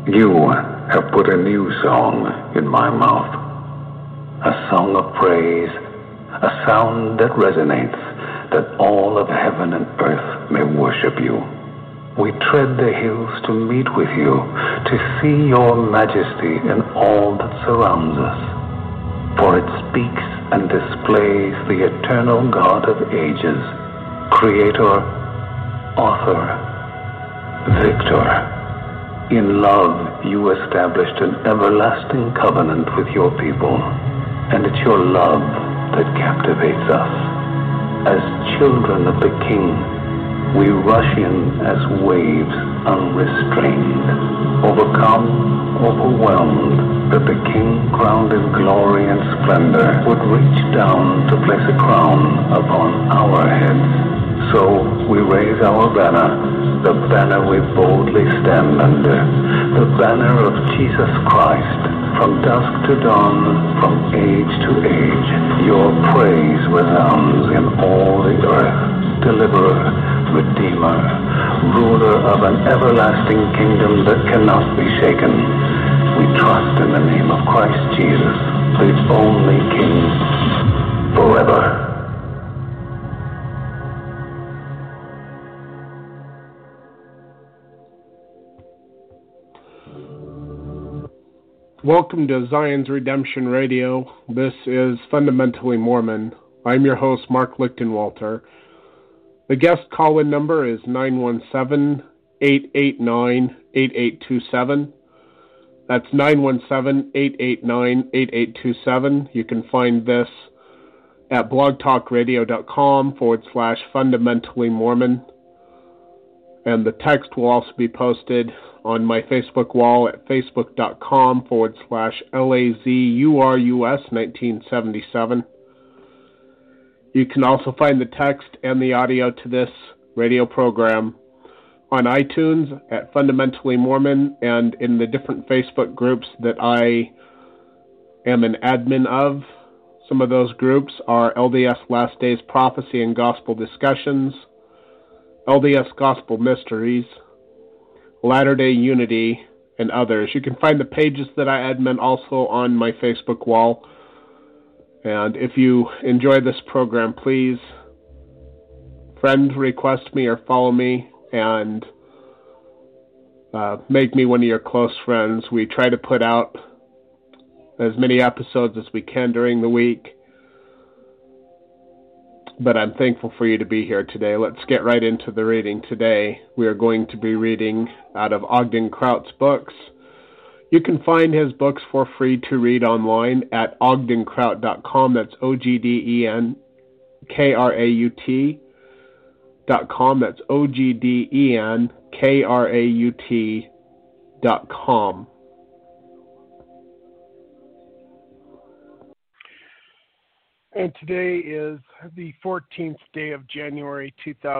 You have put a new song in my mouth, a song of praise, a sound that resonates, that all of heaven and earth may worship you. We tread the hills to meet with you, to see your majesty in all that surrounds us. For it speaks and displays the eternal God of ages, Creator, Author, Victor. In love, you established an everlasting covenant with your people, and it's your love that captivates us. As children of the King, we rush in as waves unrestrained, overcome, overwhelmed, that the King, crowned in glory and splendor, would reach down to place a crown upon our heads. So we raise our banner, the banner we boldly stand under, the banner of Jesus Christ. From dusk to dawn, from age to age, your praise resounds in all the earth. Deliverer, Redeemer, ruler of an everlasting kingdom that cannot be shaken. We trust in the name of Christ Jesus, the only King, forever. Welcome to Zion's Redemption Radio. This is Fundamentally Mormon. I'm your host, Mark Lichtenwalter. The guest call-in number is 917-889-8827. That's 917-889-8827. You can find this at blogtalkradio.com/fundamentally Mormon. And the text will also be posted on my Facebook wall at facebook.com/LAZURUS1977. You can also find the text and the audio to this radio program on iTunes at Fundamentally Mormon and in the different Facebook groups that I am an admin of. Some of those groups are LDS Last Days Prophecy and Gospel Discussions, LDS Gospel Mysteries, Latter-day Unity, and others. You can find the pages that I admin also on my Facebook wall. And if you enjoy this program, please friend request me or follow me and make me one of your close friends. We try to put out as many episodes as we can during the week. But I'm thankful for you to be here today. Let's get right into the reading today. We are going to be reading out of Ogden Kraut's books. You can find his books for free to read online at ogdenkraut.com. That's OGDENKRAUT.com. That's OGDENKRAUT.com. And today is the 14th day of January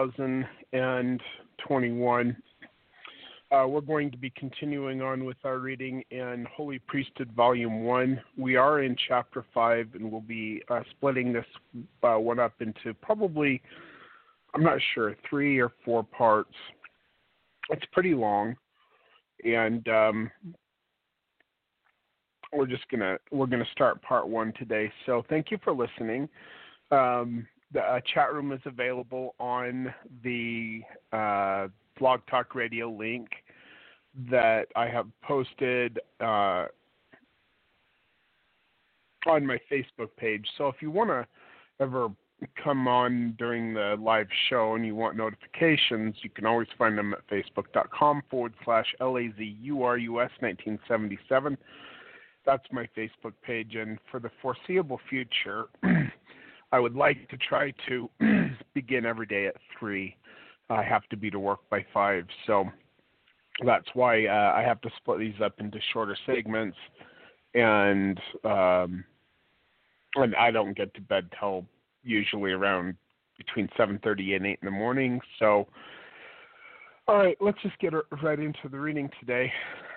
2021. We're going to be continuing on with our reading in Holy Priesthood Volume 1. We are in Chapter 5, and we'll be splitting this one up into probably, I'm not sure, 3 or 4 parts. It's pretty long, and we're gonna start part 1 today. So thank you for listening. The chat room is available on the Blog Talk Radio link that I have posted on my Facebook page. So if you want to ever come on during the live show and you want notifications, you can always find them at facebook.com/LAZURUS1977. That's my Facebook page, and for the foreseeable future, I would like to try to begin every day at 3. I have to be to work by 5, so that's why I have to split these up into shorter segments, and I don't get to bed till usually around between 7:30 and 8 in the morning. So, all right, let's just get right into the reading today.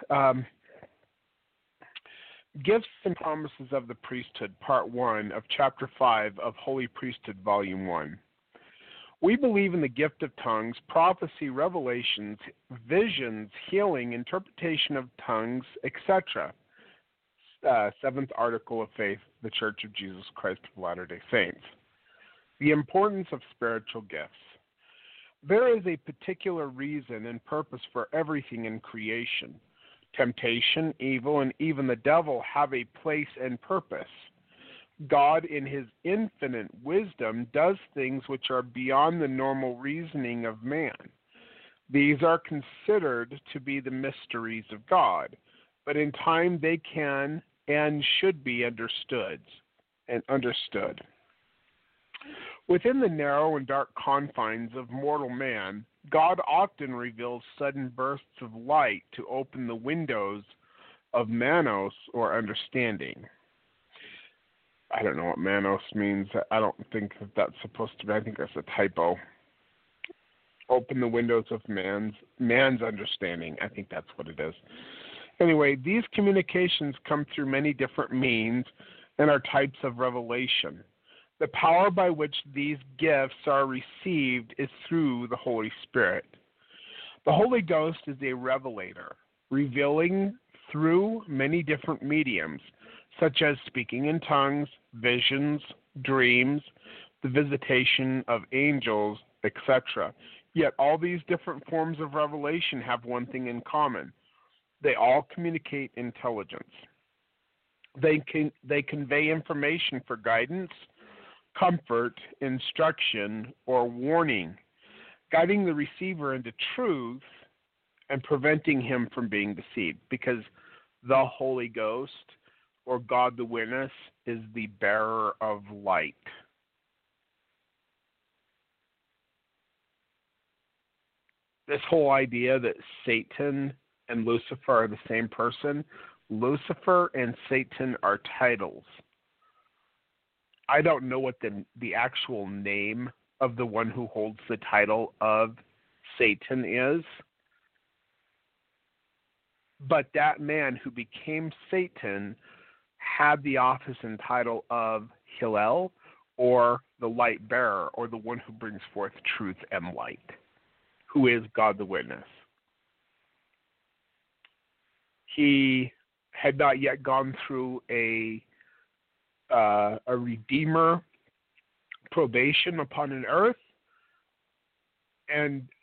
Gifts and Promises of the Priesthood, Part 1 of Chapter 5 of Holy Priesthood, Volume 1. We believe in the gift of tongues, prophecy, revelations, visions, healing, interpretation of tongues, etc. Seventh Article of Faith, the Church of Jesus Christ of Latter-day Saints. The importance of spiritual gifts. There is a particular reason and purpose for everything in creation. Temptation, evil, and even the devil have a place and purpose. God, in his infinite wisdom, does things which are beyond the normal reasoning of man. These are considered to be the mysteries of God, but in time they can and should be understood. Within the narrow and dark confines of mortal man, God often reveals sudden bursts of light to open the windows of manos, or understanding. I don't know what manos means. I don't think that that's supposed to be. I think that's a typo. Open the windows of man's understanding. I think that's what it is. Anyway, these communications come through many different means and are types of revelation. The power by which these gifts are received is through the Holy Spirit. The Holy Ghost is a revelator, revealing through many different mediums, such as speaking in tongues, visions, dreams, the visitation of angels, etc. Yet all these different forms of revelation have one thing in common. They all communicate intelligence. They convey information for guidance, comfort, instruction, or warning, guiding the receiver into truth and preventing him from being deceived, because the Holy Ghost, or God the Witness, is the bearer of light. This whole idea that Satan and Lucifer are the same person, Lucifer and Satan are titles. I don't know what the actual name of the one who holds the title of Satan is, but that man who became Satan had the office and title of Hillel, or the light bearer, or the one who brings forth truth and light, who is God the Witness. He had not yet gone through a redeemer probation upon an earth, and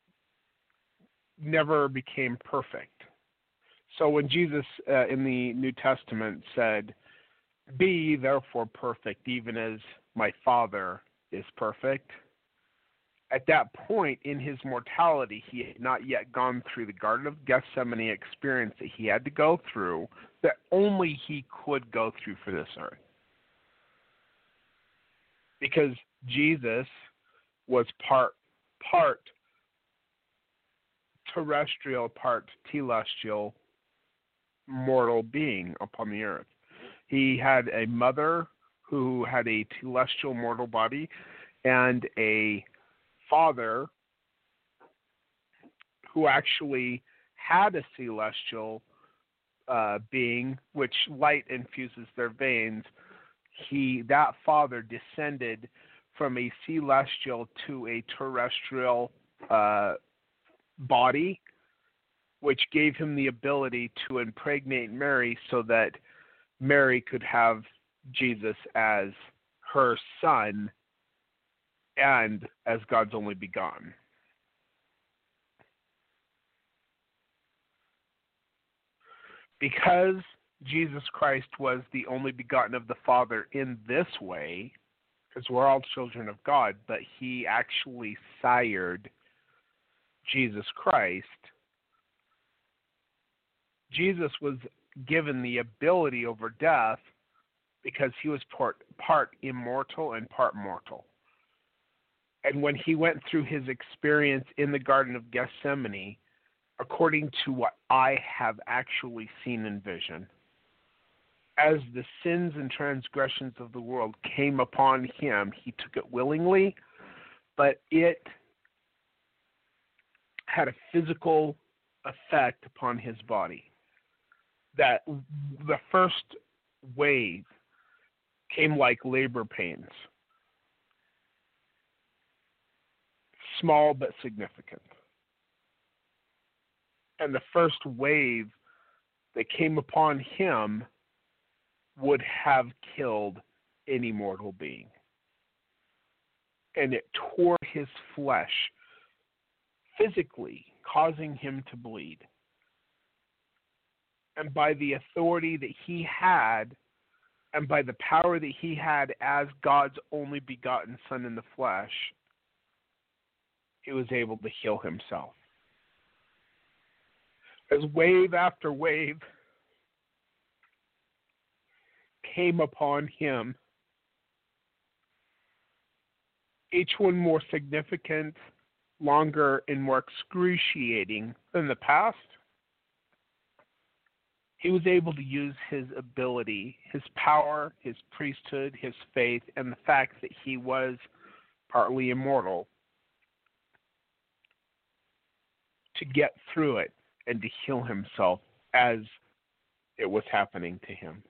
never became perfect. So when Jesus in the New Testament said, "Be ye therefore perfect, even as my Father is perfect," at that point in his mortality, he had not yet gone through the Garden of Gethsemane experience that he had to go through, that only he could go through for this earth. Because Jesus was part terrestrial, part telestial, mortal being upon the earth. He had a mother who had a telestial mortal body, and a father who actually had a celestial being, which light infuses their veins. That father descended from a celestial to a terrestrial body, which gave him the ability to impregnate Mary so that Mary could have Jesus as her son and as God's only begotten. Because Jesus Christ was the only begotten of the Father in this way, because we're all children of God, but he actually sired Jesus Christ. Jesus was given the ability over death because he was part immortal and part mortal. And when he went through his experience in the Garden of Gethsemane, according to what I have actually seen in vision, as the sins and transgressions of the world came upon him, he took it willingly, but it had a physical effect upon his body. That the first wave came like labor pains. small but significant. And the first wave that came upon him would have killed any mortal being. And it tore his flesh physically, causing him to bleed. And by the authority that he had, and by the power that he had as God's only begotten Son in the flesh, he was able to heal himself. As wave after wave came upon him, each one more significant, longer, and more excruciating than the past, he was able to use his ability, his power, his priesthood, his faith, and the fact that he was partly immortal to get through it and to heal himself as it was happening to him.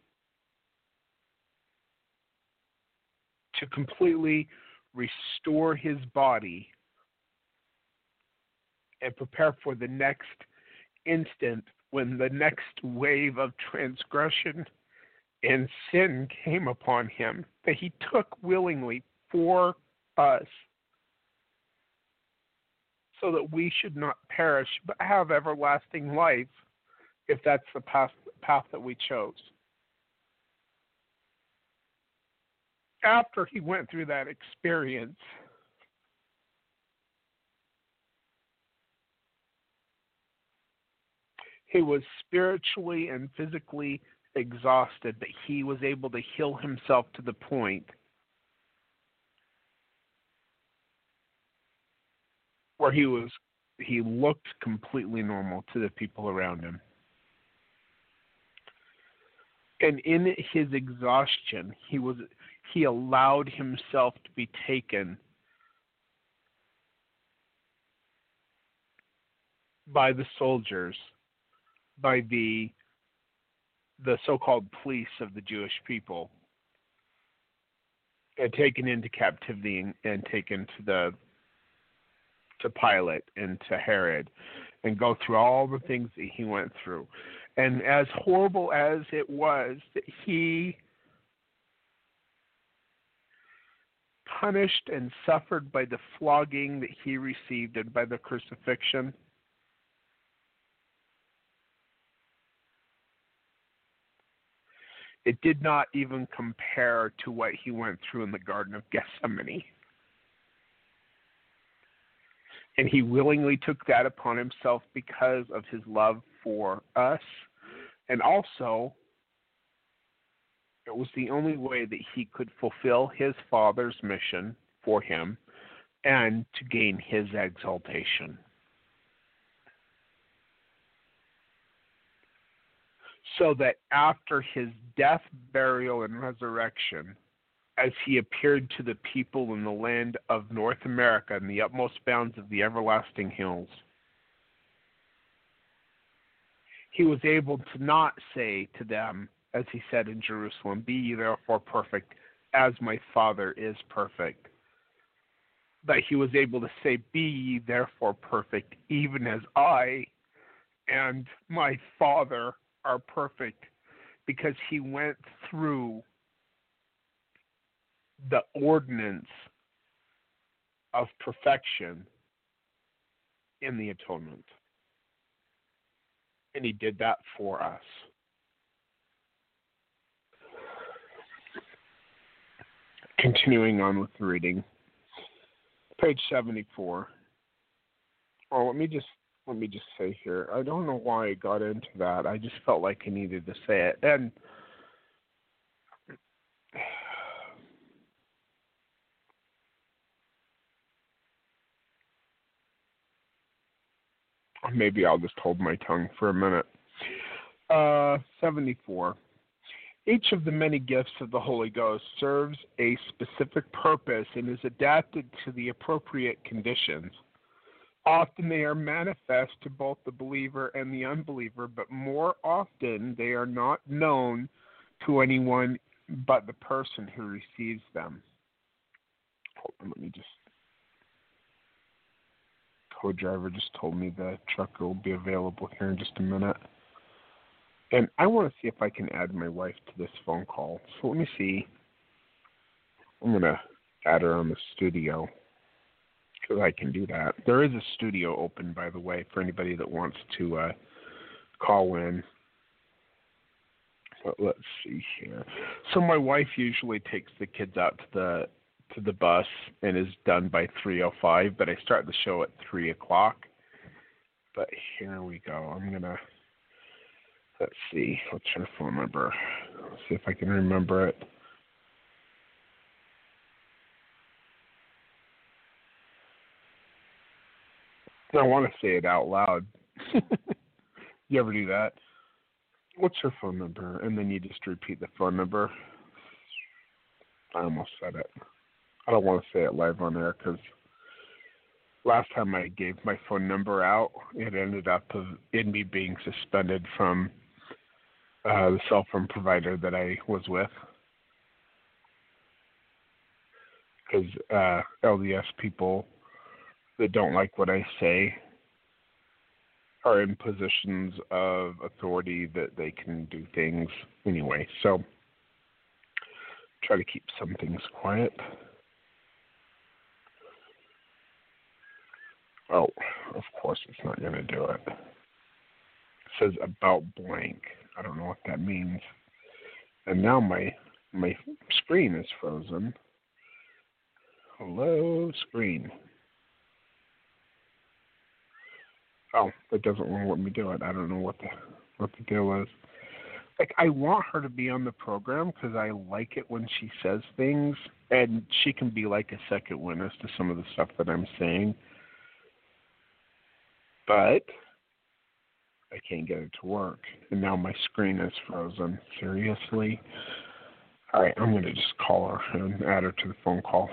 To completely restore his body and prepare for the next instant when the next wave of transgression and sin came upon him, that he took willingly for us, so that we should not perish but have everlasting life, if that's the path that we chose. After he went through that experience, he was spiritually and physically exhausted, but he was able to heal himself to the point where he looked completely normal to the people around him. And in his exhaustion, he allowed himself to be taken by the soldiers, by the so-called police of the Jewish people, and taken into captivity and taken to Pilate and to Herod, and go through all the things that he went through. And as horrible as it was that he punished and suffered by the flogging that he received and by the crucifixion, it did not even compare to what he went through in the Garden of Gethsemane. And he willingly took that upon himself because of his love for us. And also, it was the only way that he could fulfill his Father's mission for him and to gain his exaltation. So that after his death, burial, and resurrection, as he appeared to the people in the land of North America in the utmost bounds of the everlasting hills, he was able to not say to them, as he said in Jerusalem, "Be ye therefore perfect, as my Father is perfect." But he was able to say, "Be ye therefore perfect, even as I and my Father are perfect," because he went through the ordinance of perfection in the atonement. And he did that for us. Continuing on with the reading. Page 74. Oh, let me just say here, I don't know why I got into that. I just felt like I needed to say it. And maybe I'll just hold my tongue for a minute. 74. Each of the many gifts of the Holy Ghost serves a specific purpose and is adapted to the appropriate conditions. Often they are manifest to both the believer and the unbeliever, but more often they are not known to anyone but the person who receives them. Hold on, let me just... co-driver just told me the truck will be available here in just a minute. And I want to see if I can add my wife to this phone call. So let me see. I'm going to add her on the studio because I can do that. There is a studio open, by the way, for anybody that wants to call in. But let's see here. So my wife usually takes the kids out to the bus and is done by 3:05, but I start the show at 3 o'clock. But here we go. I'm going to, let's see, what's her phone number? Let's see if I can remember it. I want to say it out loud. You ever do that? What's her phone number? And then you just repeat the phone number. I almost said it. I don't want to say it live on air because last time I gave my phone number out, it ended up in me being suspended from the cell phone provider that I was with. Because LDS people that don't like what I say are in positions of authority that they can do things anyway. So try to keep some things quiet. Oh, of course it's not going to do it. It says about blank. I don't know what that means. And now my screen is frozen. Hello, screen. Oh, it doesn't want to let me do it. I don't know what the deal is. Like, I want her to be on the program because I like it when she says things, and she can be like a second witness to some of the stuff that I'm saying. But I can't get it to work, and now my screen is frozen. Seriously? All right, I'm going to just call her and add her to the phone call.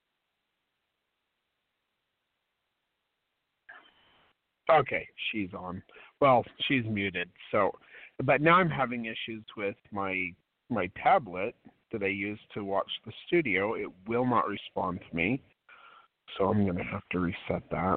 Okay, she's on. Well, she's muted. So, but now I'm having issues with my tablet that I use to watch the studio. It will not respond to me, so I'm going to have to reset that.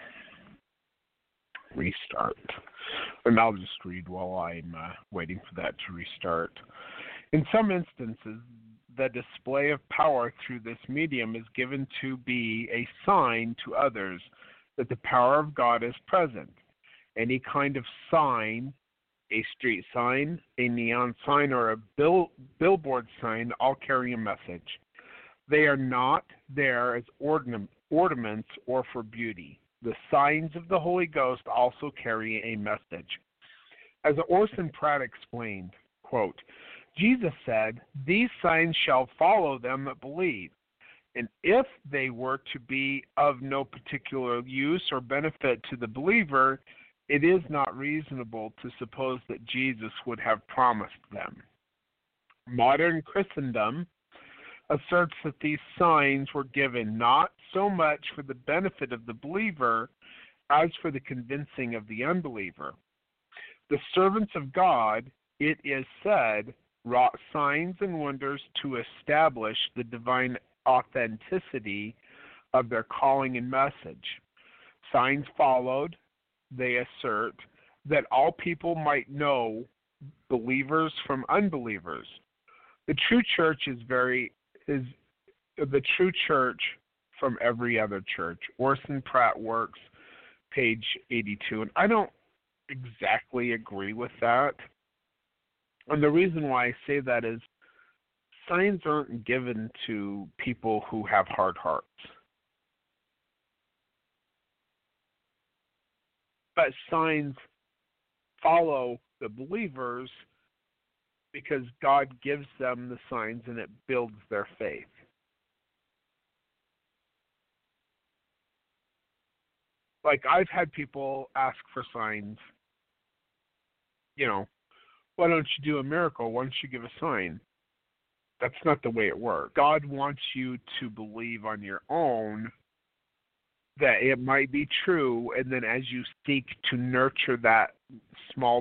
Restart. And I'll just read while I'm waiting for that to restart. In some instances, the display of power through this medium is given to be a sign to others that the power of God is present. Any kind of sign, a street sign, a neon sign, or a billboard sign, all carry a message. They are not there as ornaments or for beauty. The signs of the Holy Ghost also carry a message. As Orson Pratt explained, quote, Jesus said, "These signs shall follow them that believe. And if they were to be of no particular use or benefit to the believer, it is not reasonable to suppose that Jesus would have promised them." Modern Christendom asserts that these signs were given not so much for the benefit of the believer as for the convincing of the unbeliever. The servants of God, it is said, wrought signs and wonders to establish the divine authenticity of their calling and message. Signs followed, they assert, that all people might know believers from unbelievers. The true church is the true church from every other church. Orson Pratt Works, page 82. And I don't exactly agree with that. And the reason why I say that is signs aren't given to people who have hard hearts. But signs follow the believers because God gives them the signs and it builds their faith. Like, I've had people ask for signs, why don't you do a miracle? Why don't you give a sign? That's not the way it works. God wants you to believe on your own that it might be true, and then as you seek to nurture that small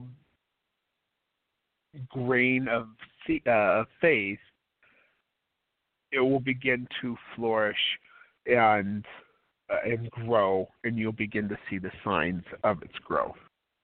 grain of faith, it will begin to flourish and and grow, and you'll begin to see the signs of its growth.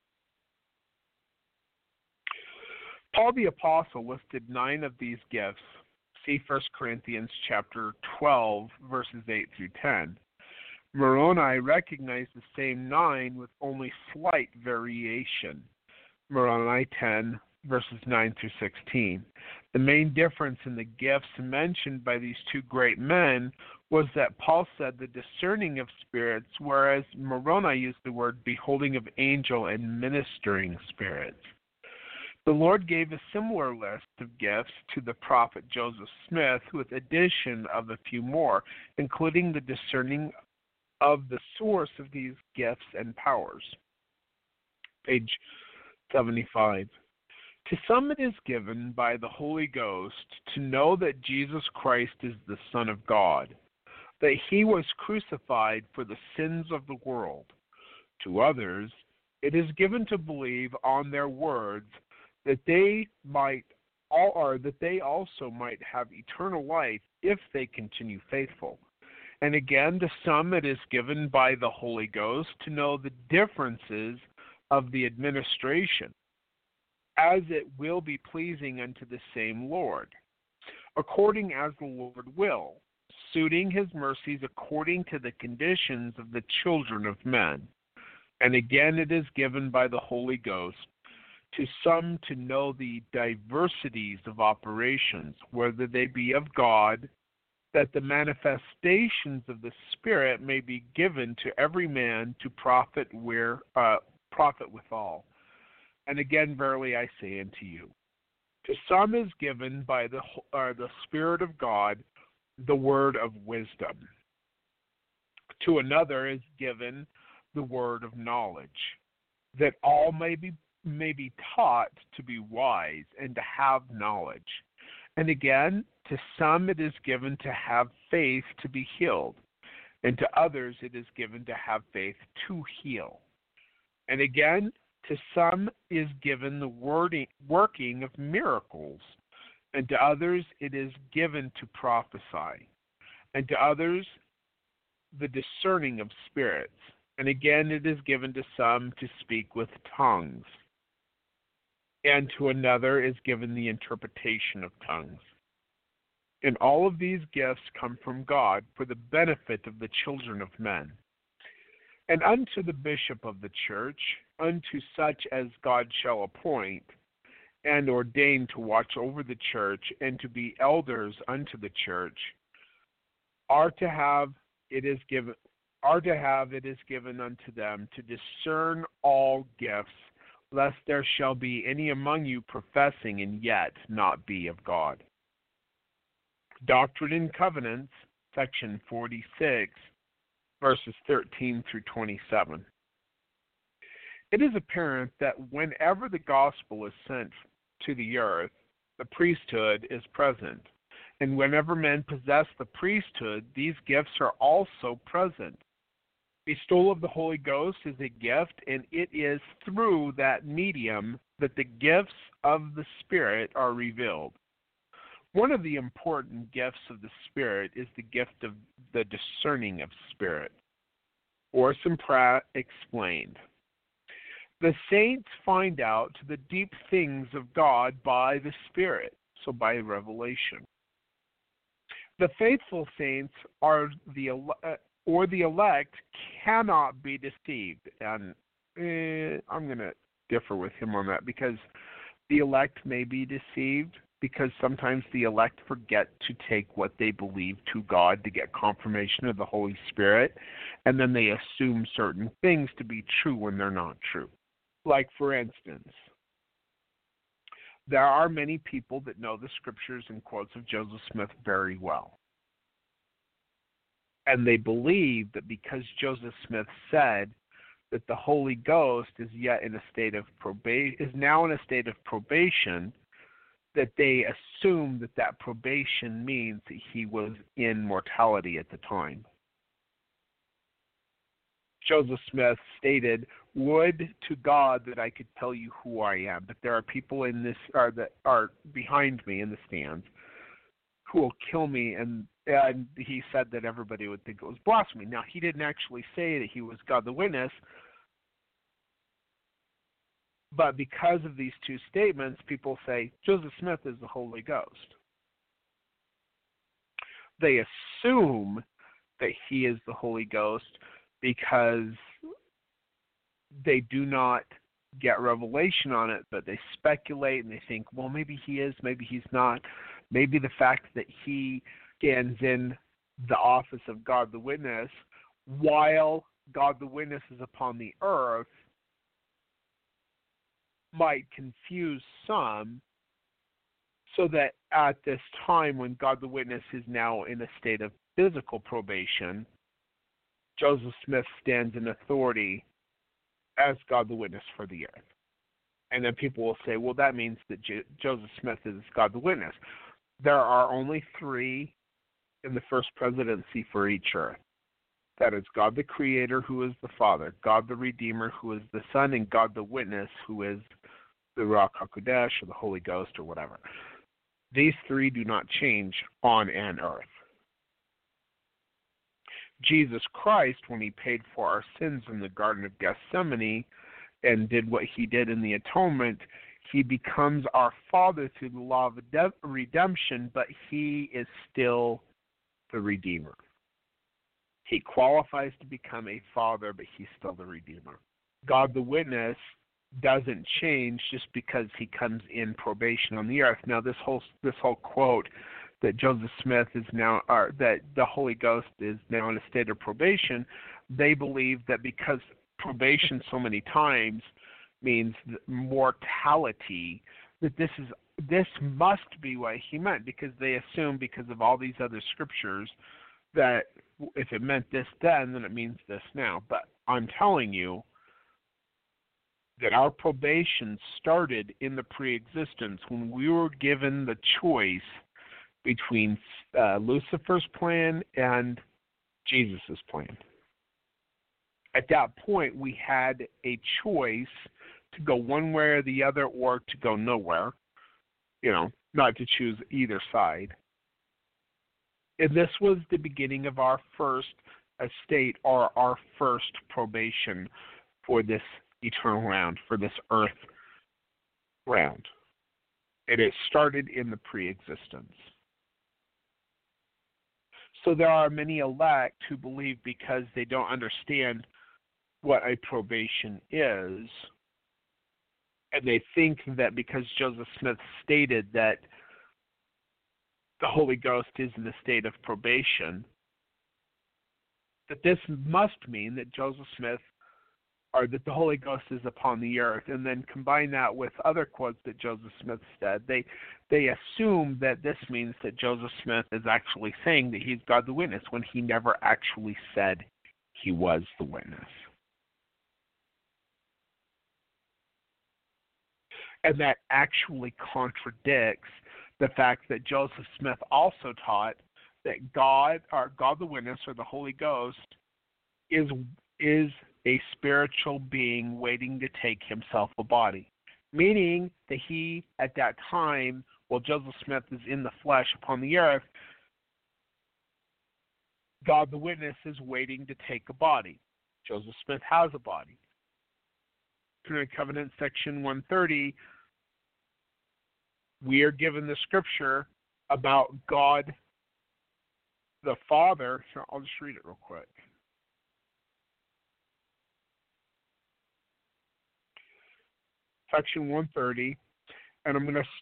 Paul the Apostle listed 9 of these gifts. See 1 Corinthians chapter 12, verses 8 through 10. Moroni recognized the same 9 with only slight variation. Moroni 10, verses 9 through 16. The main difference in the gifts mentioned by these 2 great men was that Paul said the discerning of spirits, whereas Moroni used the word beholding of angel and ministering spirits. The Lord gave a similar list of gifts to the prophet Joseph Smith, with addition of a few more, including the discerning of the source of these gifts and powers. Page 75. To some it is given by the Holy Ghost to know that Jesus Christ is the Son of God, that he was crucified for the sins of the world. To others it is given to believe on their words, that they also might have eternal life if they continue faithful. And again, to some it is given by the Holy Ghost to know the differences of the administration, as it will be pleasing unto the same Lord, according as the Lord will, suiting his mercies according to the conditions of the children of men. And again it is given by the Holy Ghost to some to know the diversities of operations, whether they be of God, that the manifestations of the Spirit may be given to every man to profit withal. And again, verily I say unto you, to some is given by the Spirit of God the word of wisdom. To another is given the word of knowledge, that all may be taught to be wise and to have knowledge. And again, to some it is given to have faith to be healed, and to others it is given to have faith to heal. And again, to some is given the working of miracles, and to others it is given to prophesy, and to others the discerning of spirits. And again it is given to some to speak with tongues, and to another is given the interpretation of tongues. And all of these gifts come from God for the benefit of the children of men. And unto the bishop of the church, unto such as God shall appoint, and ordain to watch over the church, and to be elders unto the church, it is given unto them to discern all gifts, lest there shall be any among you professing and yet not be of God. Doctrine and Covenants, section 46, verses 13 through 27. It is apparent that whenever the gospel is sent to the earth, the priesthood is present. And whenever men possess the priesthood, these gifts are also present. Bestowal of the Holy Ghost is a gift, and it is through that medium that the gifts of the Spirit are revealed. One of the important gifts of the Spirit is the gift of the discerning of spirit. Orson Pratt explained, the saints find out the deep things of God by the Spirit, so by revelation. The faithful saints or the elect cannot be deceived. And I'm going to differ with him on that, because the elect may be deceived, because sometimes the elect forget to take what they believe to God to get confirmation of the Holy Spirit, and then they assume certain things to be true when they're not true. Like, for instance, there are many people that know the scriptures and quotes of Joseph Smith very well. And they believe that because Joseph Smith said that the Holy Ghost is now in a state of probation, that they assume that probation means that he was in mortality at the time. Joseph Smith stated, "Would to God that I could tell you who I am, but there are people that are behind me in the stands who will kill me, and And he said that everybody would think it was blasphemy. Now, he didn't actually say that he was God the witness, but because of these two statements, people say Joseph Smith is the Holy Ghost. They assume that he is the Holy Ghost because they do not get revelation on it, but they speculate and they think, well, maybe he is, maybe he's not. Maybe the fact that he stands in the office of God the Witness while God the Witness is upon the earth might confuse some, so that at this time when God the Witness is now in a state of physical probation, Joseph Smith stands in authority as God the Witness for the earth. And then people will say, well, that means that Joseph Smith is God the Witness. There are only three in the first presidency for each earth. That is God the Creator, who is the Father, God the Redeemer, who is the Son, and God the Witness, who is the Ruach HaKodesh or the Holy Ghost or whatever. These three do not change on an earth. Jesus Christ, when he paid for our sins in the Garden of Gethsemane and did what he did in the atonement, he becomes our Father through the law of redemption, but he is still the Redeemer. He qualifies to become a Father, but he's still the Redeemer. God the Witness doesn't change just because he comes in probation on the earth. Now, this whole quote that Joseph Smith is now, or that the Holy Ghost is now in a state of probation, they believe that because probation so many times means mortality, that this must be what he meant, because they assume, because of all these other scriptures, that if it meant this then it means this now. But I'm telling you that our probation started in the pre-existence when we were given the choice between Lucifer's plan and Jesus' plan. At that point, we had a choice to go one way or the other, or to go nowhere, not to choose either side. And this was the beginning of our first estate, or our first probation for this eternal round, for this earth round. And it started in the pre-existence. So there are many elect who believe, because they don't understand what a probation is, and they think that because Joseph Smith stated that the Holy Ghost is in the state of probation, that this must mean that Joseph Smith, or that the Holy Ghost is upon the earth, and then combine that with other quotes that Joseph Smith said. They assume that this means that Joseph Smith is actually saying that he's God the Witness, when he never actually said he was the witness. And that actually contradicts the fact that Joseph Smith also taught that God, or God the Witness, or the Holy Ghost, is a spiritual being waiting to take himself a body. Meaning that he, at that time, while Joseph Smith is in the flesh upon the earth, God the Witness is waiting to take a body. Joseph Smith has a body. Trinity Covenant section 130, we are given the scripture about God the Father. So I'll just read it real quick. Section 130, and I'm going to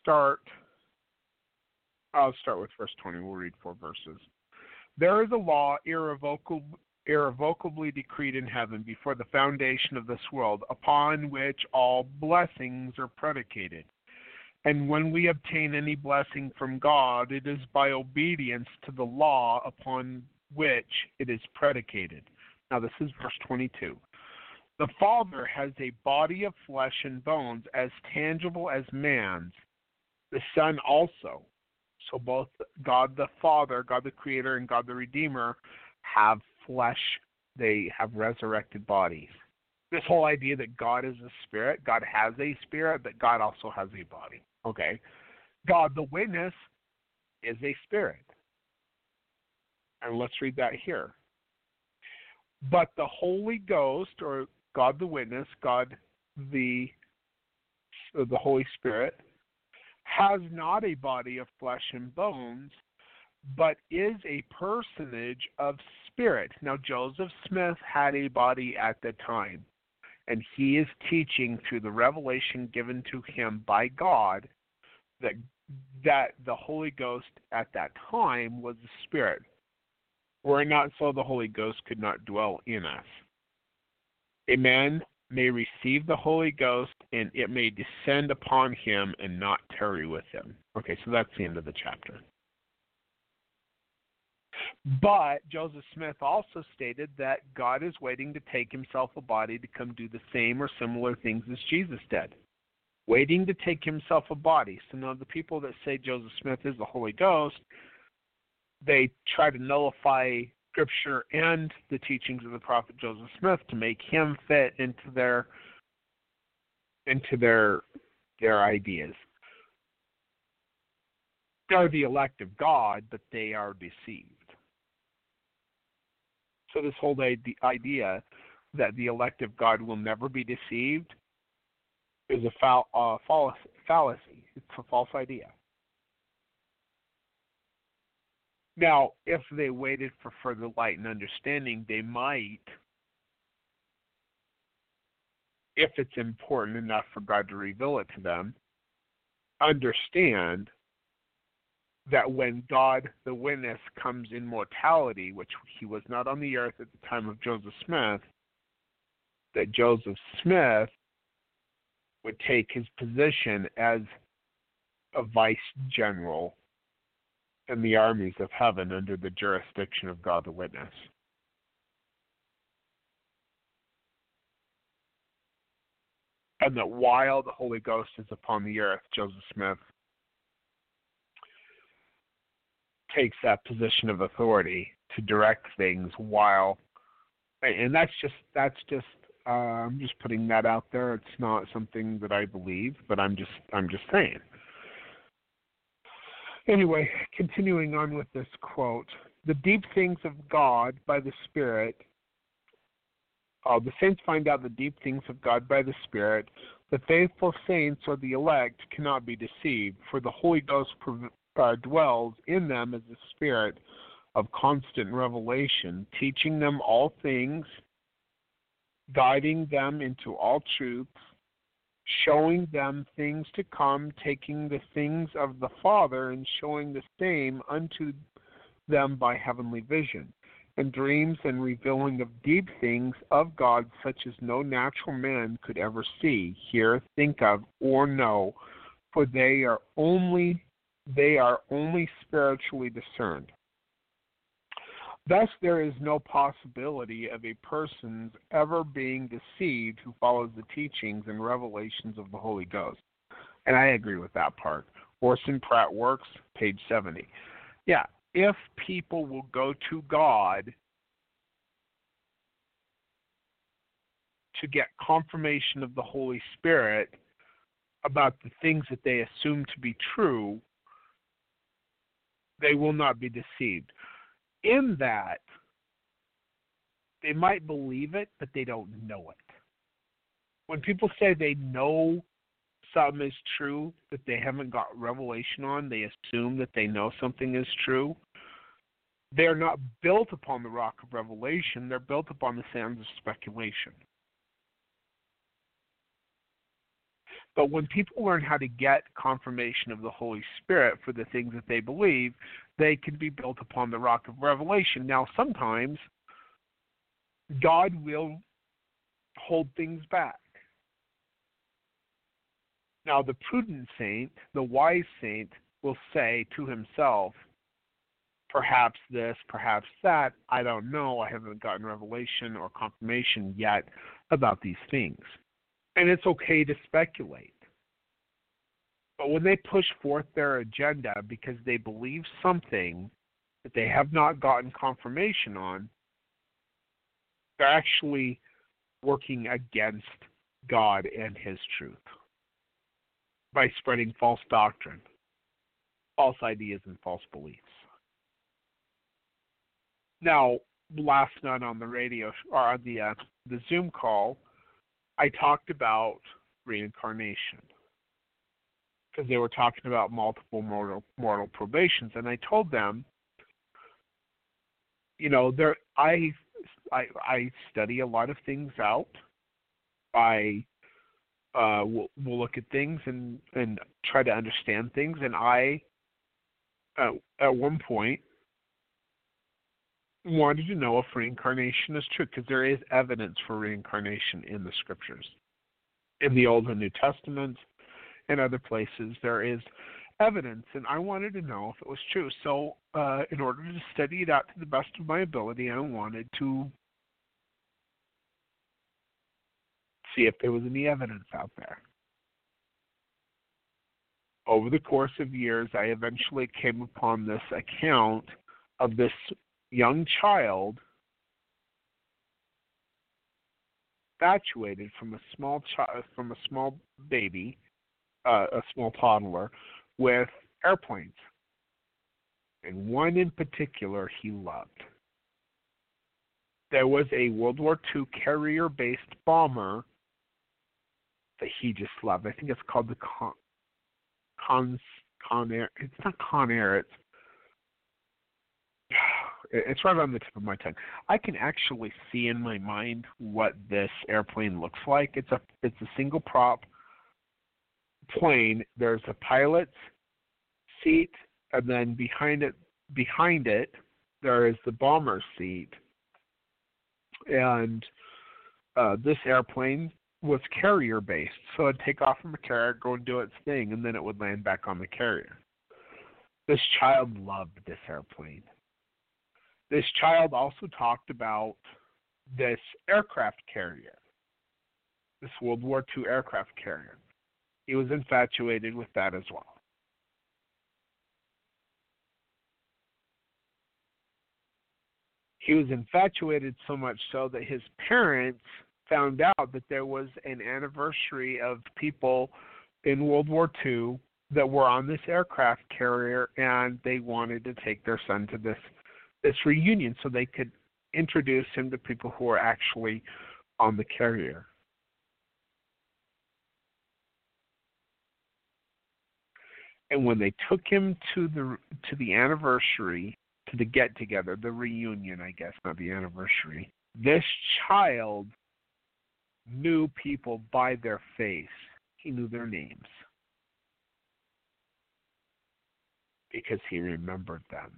I'll start with verse 20. We'll read 4 verses. There is a law irrevocably decreed in heaven before the foundation of this world, upon which all blessings are predicated. And when we obtain any blessing from God, it is by obedience to the law upon which it is predicated. Now this is verse 22. The Father has a body of flesh and bones as tangible as man's. The Son also. So both God the Father, God the Creator, and God the Redeemer have flesh. They have resurrected bodies. This whole idea that God is a spirit, God has a spirit, but God also has a body. Okay. God the Witness is a spirit. And let's read that here. But the Holy Ghost, or God the witness, God the Holy Spirit, has not a body of flesh and bones, but is a personage of spirit. Now, Joseph Smith had a body at the time, and he is teaching through the revelation given to him by God that the Holy Ghost at that time was a spirit. Were it not so, the Holy Ghost could not dwell in us. A man may receive the Holy Ghost, and it may descend upon him and not tarry with him. Okay, so that's the end of the chapter. But Joseph Smith also stated that God is waiting to take himself a body to come do the same or similar things as Jesus did. Waiting to take himself a body. So now the people that say Joseph Smith is the Holy Ghost, they try to nullify Scripture and the teachings of the prophet Joseph Smith to make him fit into their ideas. They're the elect of God, but they are deceived. So this whole idea that the elect of God will never be deceived is a fallacy. It's a false idea. Now, if they waited for further light and understanding, they might, if it's important enough for God to reveal it to them, understand that when God, the witness, comes in mortality, which he was not on the earth at the time of Joseph Smith, that Joseph Smith would take his position as a vice general in the armies of heaven under the jurisdiction of God the witness. And that while the Holy Ghost is upon the earth, Joseph Smith takes that position of authority to direct things while, and that's just I'm just putting that out there. It's not something that I believe, but I'm just saying. Anyway, continuing on with this quote, the deep things of God by the Spirit, the saints find out the deep things of God by the Spirit. The faithful saints or the elect cannot be deceived, for the Holy Ghost dwells in them as a spirit of constant revelation, teaching them all things, guiding them into all truths, showing them things to come, taking the things of the Father and showing the same unto them by heavenly vision, and dreams and revealing of deep things of God such as no natural man could ever see, hear, think of, or know, for they are only spiritually discerned. Thus, there is no possibility of a person's ever being deceived who follows the teachings and revelations of the Holy Ghost. And I agree with that part. Orson Pratt Works, page 70. Yeah, if people will go to God to get confirmation of the Holy Spirit about the things that they assume to be true, they will not be deceived. In that, they might believe it, but they don't know it. When people say they know something is true that they haven't got revelation on, they assume that they know something is true. They're not built upon the rock of revelation, they're built upon the sands of speculation. But when people learn how to get confirmation of the Holy Spirit for the things that they believe, they can be built upon the rock of revelation. Now, sometimes God will hold things back. Now, the prudent saint, the wise saint, will say to himself, perhaps this, perhaps that, I don't know, I haven't gotten revelation or confirmation yet about these things. And it's okay to speculate. But when they push forth their agenda because they believe something that they have not gotten confirmation on, they're actually working against God and His truth by spreading false doctrine, false ideas, and false beliefs. Now, last night on the radio or on the Zoom call, I talked about reincarnation because they were talking about multiple mortal probations, and I told them, I study a lot of things out. I will look at things and try to understand things, and I at one point wanted to know if reincarnation is true, because there is evidence for reincarnation in the scriptures. In the Old and New Testament and other places, there is evidence, and I wanted to know if it was true. So in order to study it out to the best of my ability, I wanted to see if there was any evidence out there. Over the course of years, I eventually came upon this account of this young child infatuated from a small baby, a small toddler, with airplanes, and one in particular he loved. There was a World War II carrier-based bomber that he just loved. I think it's called the Conair. It's not Conair. It's right on the tip of my tongue. I can actually see in my mind what this airplane looks like. It's a single prop plane. There's a pilot's seat, and then behind it, there is the bomber's seat. And this airplane was carrier-based, so it'd take off from a carrier, go and do its thing, and then it would land back on the carrier. This child loved this airplane. This child also talked about this aircraft carrier, this World War II aircraft carrier. He was infatuated with that as well. He was infatuated so much so that his parents found out that there was an anniversary of people in World War II that were on this aircraft carrier, and they wanted to take their son to this reunion so they could introduce him to people who were actually on the carrier. And when they took him to the anniversary, to the get-together, the reunion, I guess, not the anniversary, this child knew people by their face. He knew their names because he remembered them.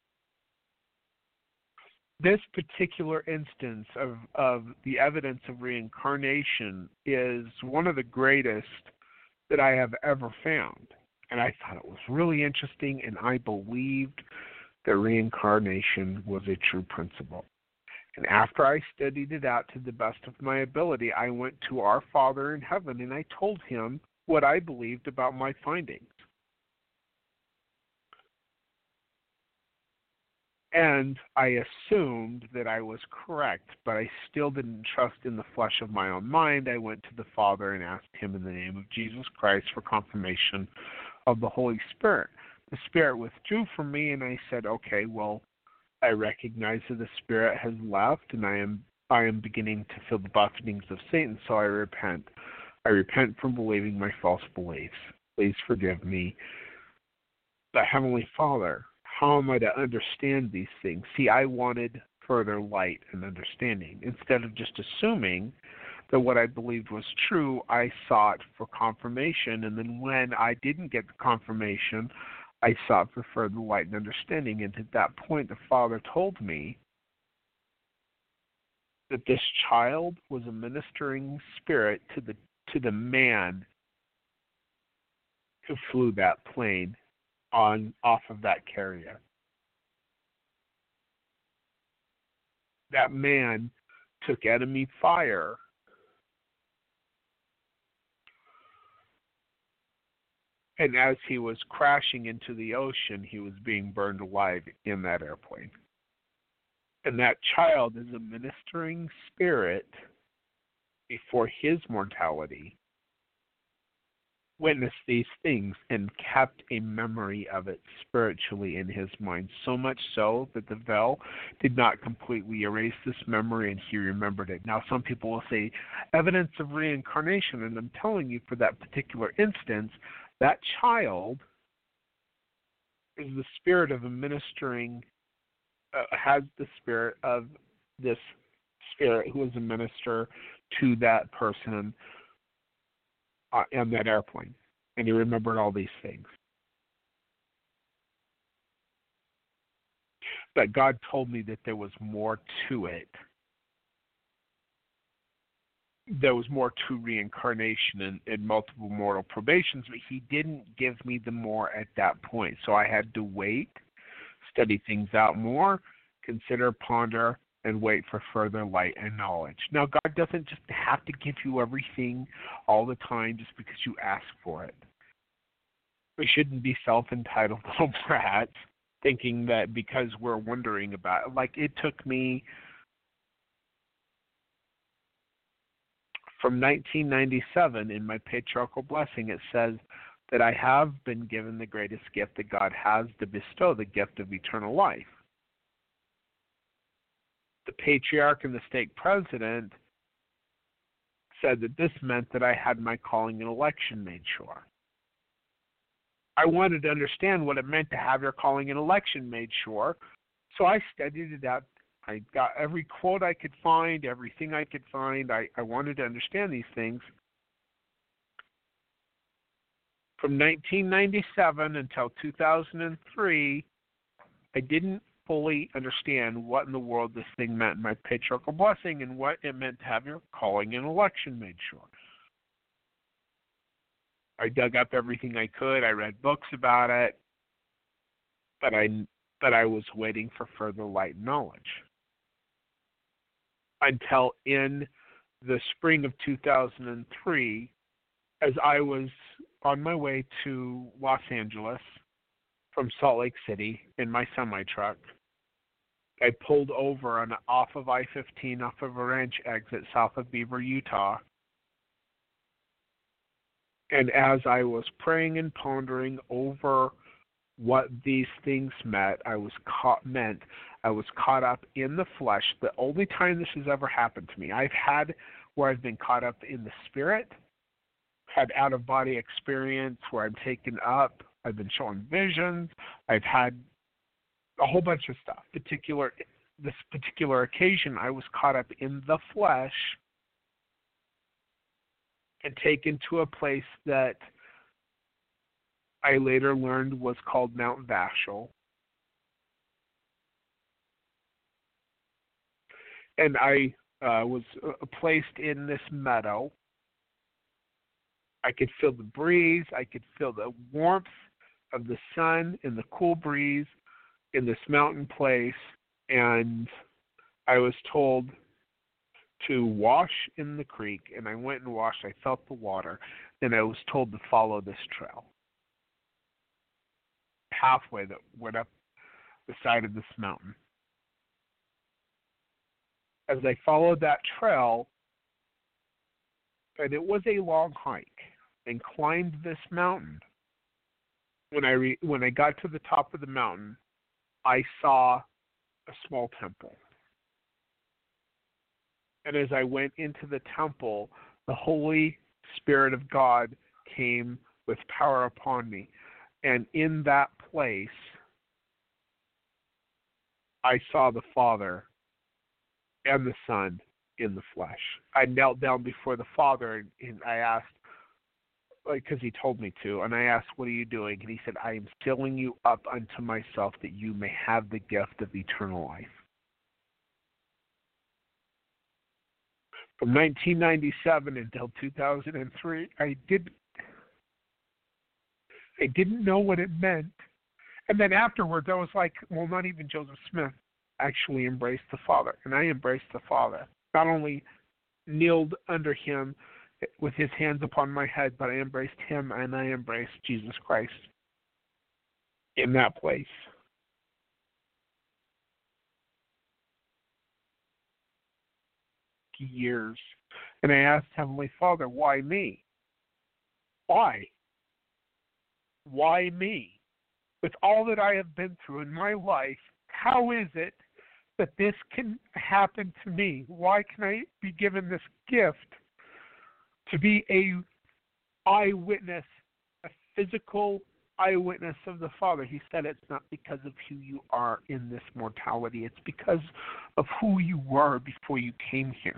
This particular instance of the evidence of reincarnation is one of the greatest that I have ever found. And I thought it was really interesting, and I believed that reincarnation was a true principle. And after I studied it out to the best of my ability, I went to our Father in heaven and I told him what I believed about my findings. And I assumed that I was correct, but I still didn't trust in the flesh of my own mind. I went to the Father and asked him in the name of Jesus Christ for confirmation of the Holy Spirit. The Spirit withdrew from me, and I said, okay, well, I recognize that the Spirit has left, and I am beginning to feel the buffetings of Satan, so I repent. I repent from believing my false beliefs. Please forgive me. The Heavenly Father, how am I to understand these things? See, I wanted further light and understanding. Instead of just assuming that what I believed was true, I sought for confirmation, and then when I didn't get the confirmation, I sought for further light and understanding. And at that point, the Father told me that this child was a ministering spirit to the man who flew that plane off of that carrier. That man took enemy fire and as he was crashing into the ocean, he was being burned alive in that airplane. And that child is a ministering spirit before his mortality witnessed these things and kept a memory of it spiritually in his mind, so much so that the veil did not completely erase this memory and he remembered it. Now, some people will say evidence of reincarnation, and I'm telling you, for that particular instance, that child is the spirit of a ministering, has the spirit of this spirit who is a minister to that person on that airplane, and he remembered all these things. But God told me that there was more to it. There was more to reincarnation and multiple mortal probations, but he didn't give me the more at that point. So I had to wait, study things out more, consider, ponder, and wait for further light and knowledge. Now, God doesn't just have to give you everything all the time just because you ask for it. We shouldn't be self-entitled little brats thinking that because we're wondering about it. Like, it took me from 1997 in my patriarchal blessing, it says that I have been given the greatest gift that God has to bestow, the gift of eternal life. The patriarch and the stake president said that this meant that I had my calling and election made sure. I wanted to understand what it meant to have your calling and election made sure, so I studied it out. I got every quote I could find, everything I could find. I wanted to understand these things. From 1997 until 2003, I didn't fully understand what in the world this thing meant, my patriarchal blessing, and what it meant to have your calling and election made sure. I dug up everything I could. I read books about it, but I was waiting for further light and knowledge. Until in the spring of 2003, as I was on my way to Los Angeles from Salt Lake City in my semi-truck, I pulled over off of I-15 off of a ranch exit south of Beaver, Utah. And as I was praying and pondering over what these things meant, I was caught up in the flesh. The only time this has ever happened to me, I've had where I've been caught up in the spirit, had out-of-body experience where I'm taken up, I've been shown visions, I've had a whole bunch of stuff. This particular occasion, I was caught up in the flesh and taken to a place that I later learned was called Mount Vashel. And I was placed in this meadow. I could feel the breeze. I could feel the warmth of the sun and the cool breeze in this mountain place. And I was told to wash in the creek, and I went and washed. I felt the water. Then I was told to follow this trail. Pathway that went up the side of this mountain. As I followed that trail, and it was a long hike, and climbed this mountain, when I got to the top of the mountain, I saw a small temple. And as I went into the temple, the Holy Spirit of God came with power upon me. And in that place, I saw the Father and the Son in the flesh. I knelt down before the Father and I asked, because he told me to, and I asked, what are you doing? And he said, I am filling you up unto myself that you may have the gift of eternal life. From 1997 until 2003, I didn't know what it meant. And then afterwards, I was like, well, not even Joseph Smith actually embraced the Father. And I embraced the Father. Not only kneeled under him with his hands upon my head, but I embraced him and I embraced Jesus Christ in that place. Years. And I asked Heavenly Father, why me? Why? why me? With all that I have been through in my life, how is it that this can happen to me? Why can I be given this gift to be a eyewitness, a physical eyewitness of the Father? He said it's not because of who you are in this mortality. It's because of who you were before you came here.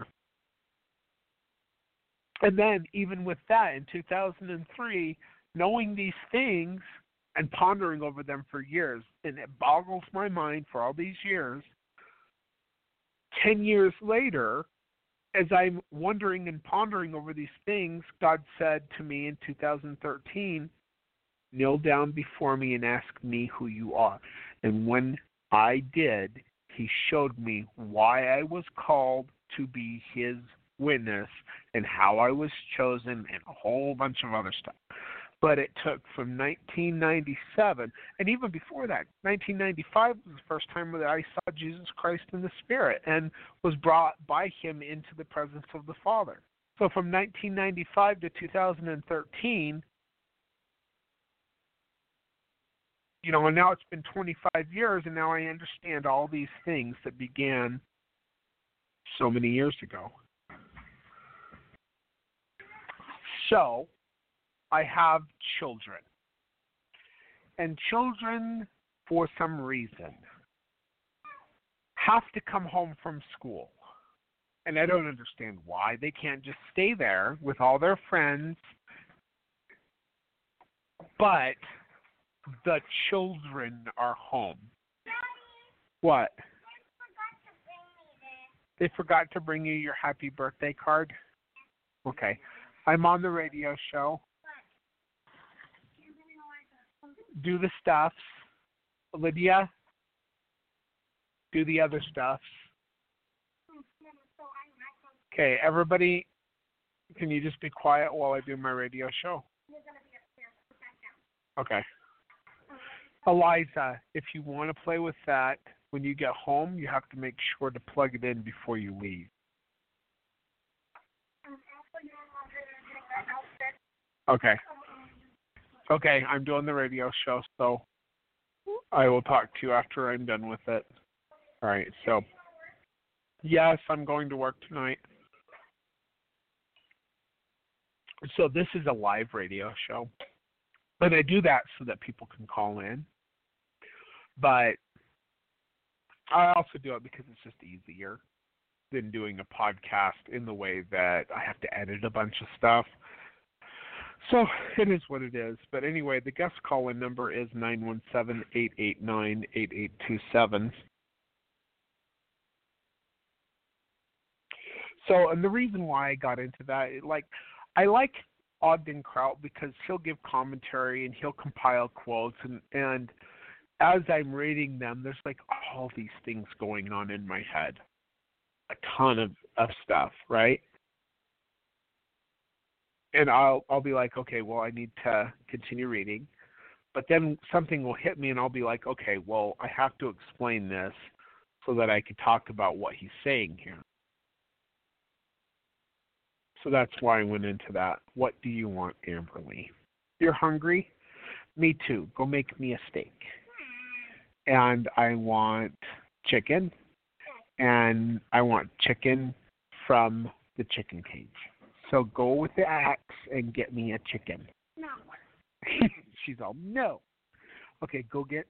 And then, even with that, in 2003, knowing these things and pondering over them for years, and it boggles my mind for all these years, 10 years later, as I'm wondering and pondering over these things, God said to me in 2013, kneel down before me and ask me who you are. And when I did, he showed me why I was called to be his witness and how I was chosen and a whole bunch of other stuff. But it took from 1997, and even before that, 1995 was the first time that I saw Jesus Christ in the Spirit and was brought by him into the presence of the Father. So from 1995 to 2013, and now it's been 25 years, and now I understand all these things that began so many years ago. So, I have children. And children, for some reason, have to come home from school. And I don't understand why. They can't just stay there with all their friends. But the children are home. What? They forgot to bring you your happy birthday card? Okay. I'm on the radio show. Do the stuffs. Lydia, do the other stuffs. Okay, everybody, can you just be quiet while I do my radio show? Okay. Eliza, if you want to play with that, when you get home, you have to make sure to plug it in before you leave. Okay. Okay, I'm doing the radio show, so I will talk to you after I'm done with it. All right, so yes, I'm going to work tonight. So this is a live radio show, but I do that so that people can call in. But I also do it because it's just easier than doing a podcast in the way that I have to edit a bunch of stuff. So it is what it is. But anyway, the guest call-in number is 917-889-8827. So, and the reason why I got into that, I like Ogden Kraut because he'll give commentary and he'll compile quotes, and as I'm reading them, there's like all these things going on in my head. A ton of stuff, right? And I'll be like, okay, well, I need to continue reading. But then something will hit me and I'll be like, okay, well, I have to explain this so that I can talk about what he's saying here. So that's why I went into that. What do you want, Amberly? You're hungry? Me too. Go make me a steak. And I want chicken. And I want chicken from the chicken cage. So go with the axe and get me a chicken. No. She's all, no. Okay, go get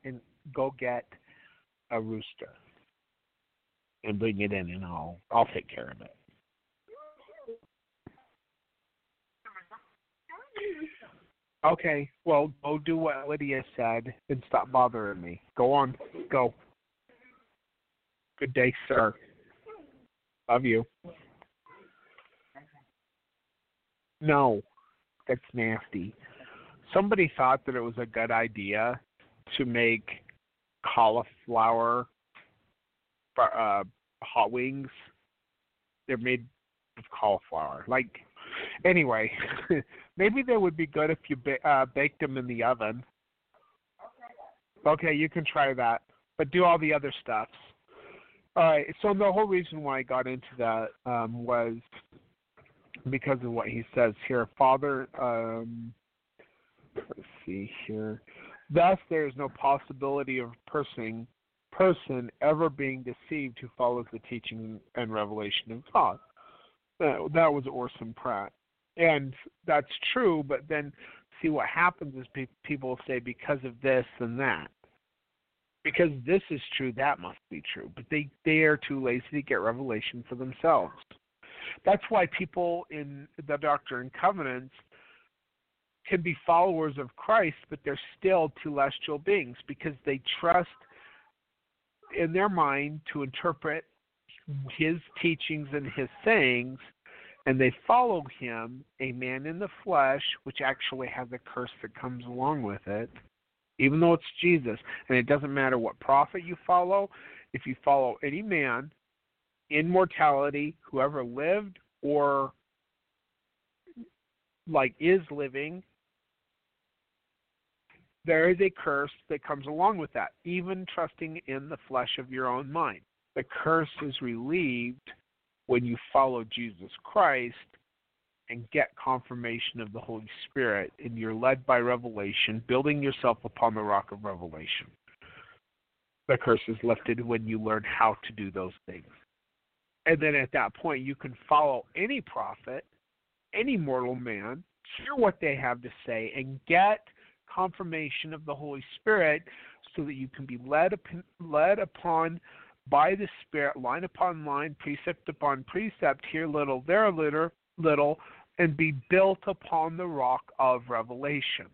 a rooster and bring it in, and I'll take care of it. Okay, well, go do what Lydia said and stop bothering me. Go on, go. Good day, sir. Love you. No, that's nasty. Somebody thought that it was a good idea to make cauliflower hot wings. They're made of cauliflower. Anyway, maybe they would be good if you baked them in the oven. Okay, you can try that, but do all the other stuff. All right, so the whole reason why I got into that was because of what he says here. Father, let's see here. Thus, there is no possibility of a person ever being deceived who follows the teaching and revelation of God. That was Orson Pratt. And that's true, but then see what happens is people say because of this and that. Because this is true, that must be true. But they are too lazy to get revelation for themselves. That's why people in the Doctrine and Covenants can be followers of Christ, but they're still celestial beings because they trust in their mind to interpret his teachings and his sayings, and they follow him, a man in the flesh, which actually has a curse that comes along with it, even though it's Jesus. And it doesn't matter what prophet you follow. If you follow any man in mortality, whoever lived or is living, there is a curse that comes along with that, even trusting in the flesh of your own mind. The curse is relieved when you follow Jesus Christ and get confirmation of the Holy Spirit, and you're led by revelation, building yourself upon the rock of revelation. The curse is lifted when you learn how to do those things. And then at that point, you can follow any prophet, any mortal man, hear what they have to say, and get confirmation of the Holy Spirit so that you can be led upon by the Spirit, line upon line, precept upon precept, here little, there little, and be built upon the rock of revelation.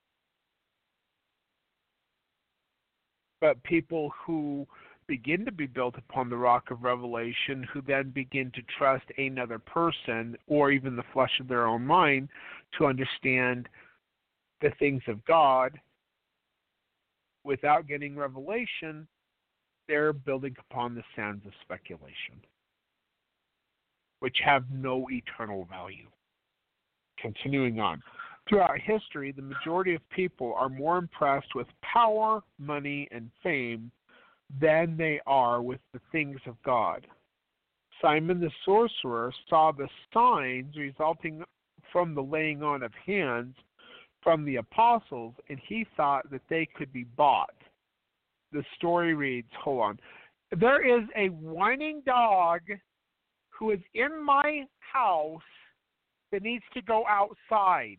But people who begin to be built upon the rock of revelation, who then begin to trust another person or even the flesh of their own mind to understand the things of God without getting revelation, they're building upon the sands of speculation, which have no eternal value. Continuing on. Throughout history, the majority of people are more impressed with power, money, and fame than they are with the things of God. Simon the sorcerer saw the signs resulting from the laying on of hands from the apostles, and he thought that they could be bought. The story reads, hold on. There is a whining dog who is in my house that needs to go outside.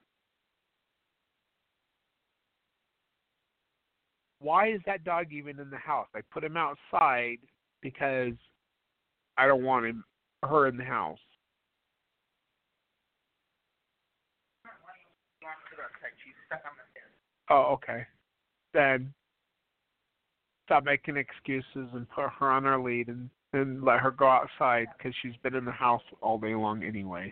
Why is that dog even in the house? I put him outside because I don't want her in the house. Oh, okay. Then stop making excuses and put her on her lead and let her go outside because she's been in the house all day long anyway.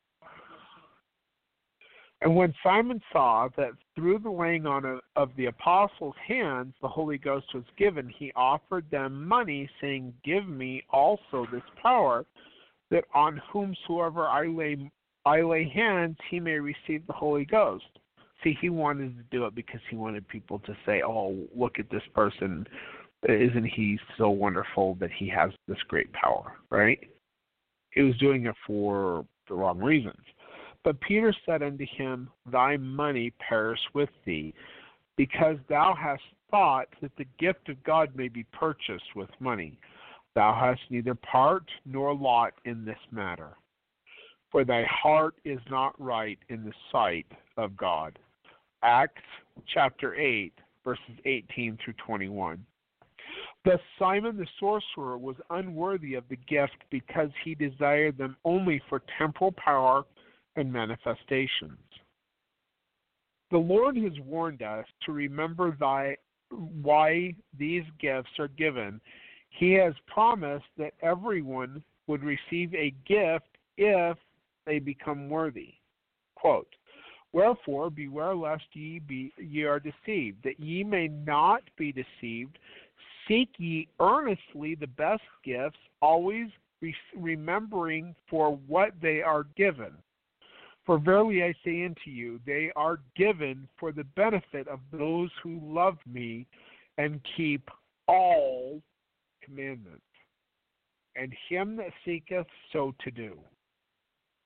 And when Simon saw that through the laying on of the apostles' hands the Holy Ghost was given, he offered them money, saying, "Give me also this power, that on whomsoever I lay hands, he may receive the Holy Ghost." See, he wanted to do it because he wanted people to say, "Oh, look at this person. Isn't he so wonderful that he has this great power?" Right? He was doing it for the wrong reasons. But Peter said unto him, "Thy money perish with thee, because thou hast thought that the gift of God may be purchased with money. Thou hast neither part nor lot in this matter. For thy heart is not right in the sight of God." Acts chapter 8, verses 18 through 21. Thus Simon the sorcerer was unworthy of the gift because he desired them only for temporal power and manifestations. The Lord has warned us to remember why these gifts are given. He has promised that everyone would receive a gift if they become worthy. Quote, "Wherefore beware lest ye are deceived, that ye may not be deceived. Seek ye earnestly the best gifts, always remembering for what they are given. For verily I say unto you, they are given for the benefit of those who love me and keep all commandments, and him that seeketh so to do."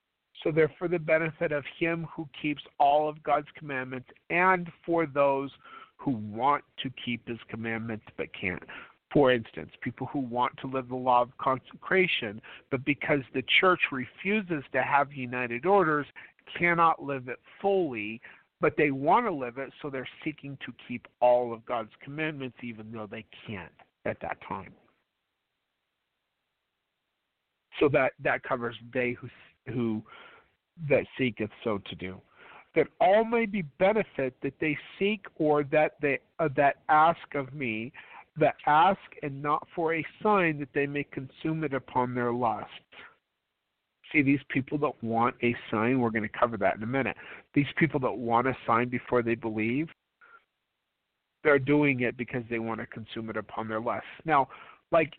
So they're for the benefit of him who keeps all of God's commandments and for those who want to keep his commandments but can't. For instance, people who want to live the law of consecration, but because the church refuses to have united orders, cannot live it fully, but they want to live it, so they're seeking to keep all of God's commandments even though they can't at that time. So that covers they who that seeketh so to do, that all may be benefit that they seek or that they that ask of me, that ask and not for a sign that they may consume it upon their lust. See, these people that want a sign, we're going to cover that in a minute. These people that want a sign before they believe, they're doing it because they want to consume it upon their lust. Now, like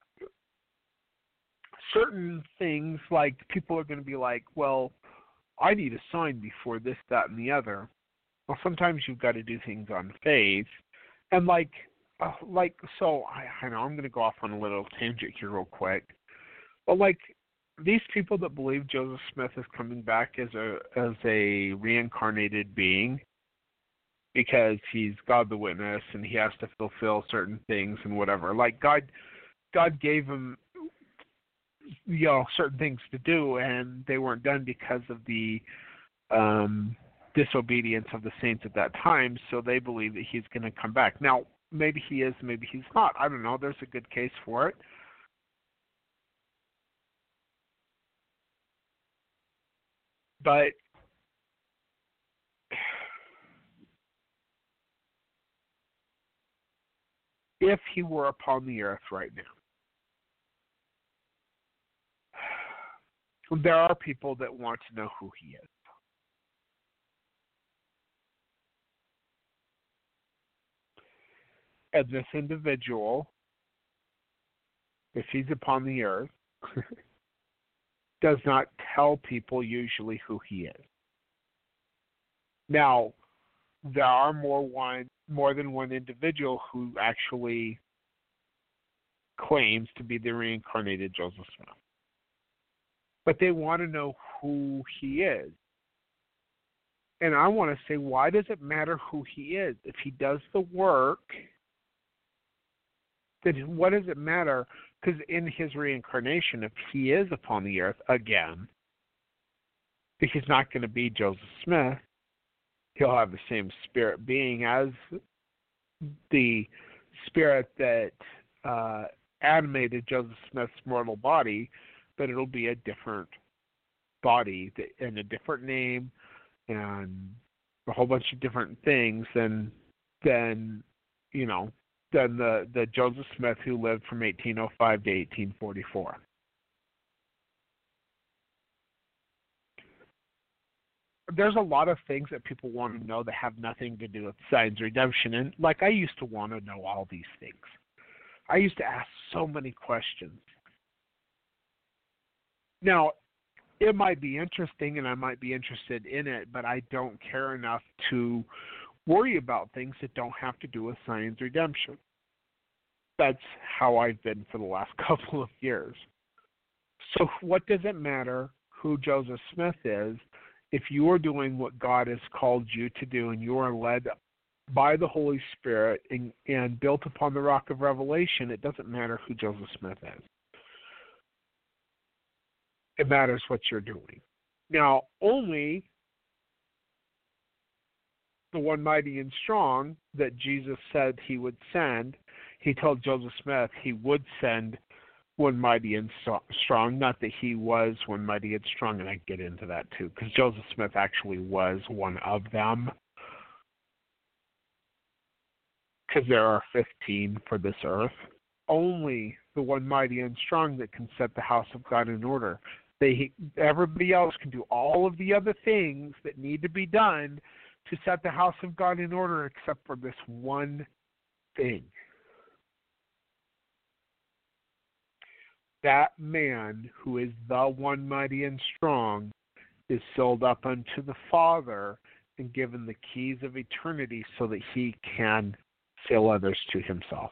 certain things, like people are going to be like, well, I need a sign before this, that, and the other. Well, sometimes you've got to do things on faith. And so I know I'm going to go off on a little tangent here real quick. But like these people that believe Joseph Smith is coming back as a reincarnated being because he's God the Witness and he has to fulfill certain things and whatever. Like God gave him certain things to do, and they weren't done because of the disobedience of the saints at that time, so they believe that he's going to come back. Now, maybe he is, maybe he's not. I don't know. There's a good case for it. But if he were upon the earth right now, there are people that want to know who he is. And this individual, if he's upon the earth, does not tell people usually who he is. Now, there are more than one individual who actually claims to be the reincarnated Joseph Smith. But they want to know who he is. And I want to say, why does it matter who he is? If he does the work, then what does it matter? Because in his reincarnation, if he is upon the earth again, he's not going to be Joseph Smith. He'll have the same spirit being as the spirit that animated Joseph Smith's mortal body, but it'll be a different body and a different name and a whole bunch of different things than the Joseph Smith who lived from 1805 to 1844. There's a lot of things that people want to know that have nothing to do with science redemption. And like I used to want to know all these things. I used to ask so many questions. Now, it might be interesting and I might be interested in it, but I don't care enough to worry about things that don't have to do with science redemption. That's how I've been for the last couple of years. So what does it matter who Joseph Smith is if you are doing what God has called you to do and you are led by the Holy Spirit and built upon the rock of revelation? It doesn't matter who Joseph Smith is. It matters what you're doing. Now, only the one mighty and strong that Jesus said he would send, he told Joseph Smith he would send one mighty and strong, not that he was one mighty and strong, and I get into that too, because Joseph Smith actually was one of them, because there are 15 for this earth. Only the one mighty and strong that can set the house of God in order. Everybody else can do all of the other things that need to be done to set the house of God in order, except for this one thing. That man who is the one mighty and strong is sold up unto the Father and given the keys of eternity so that he can seal others to himself.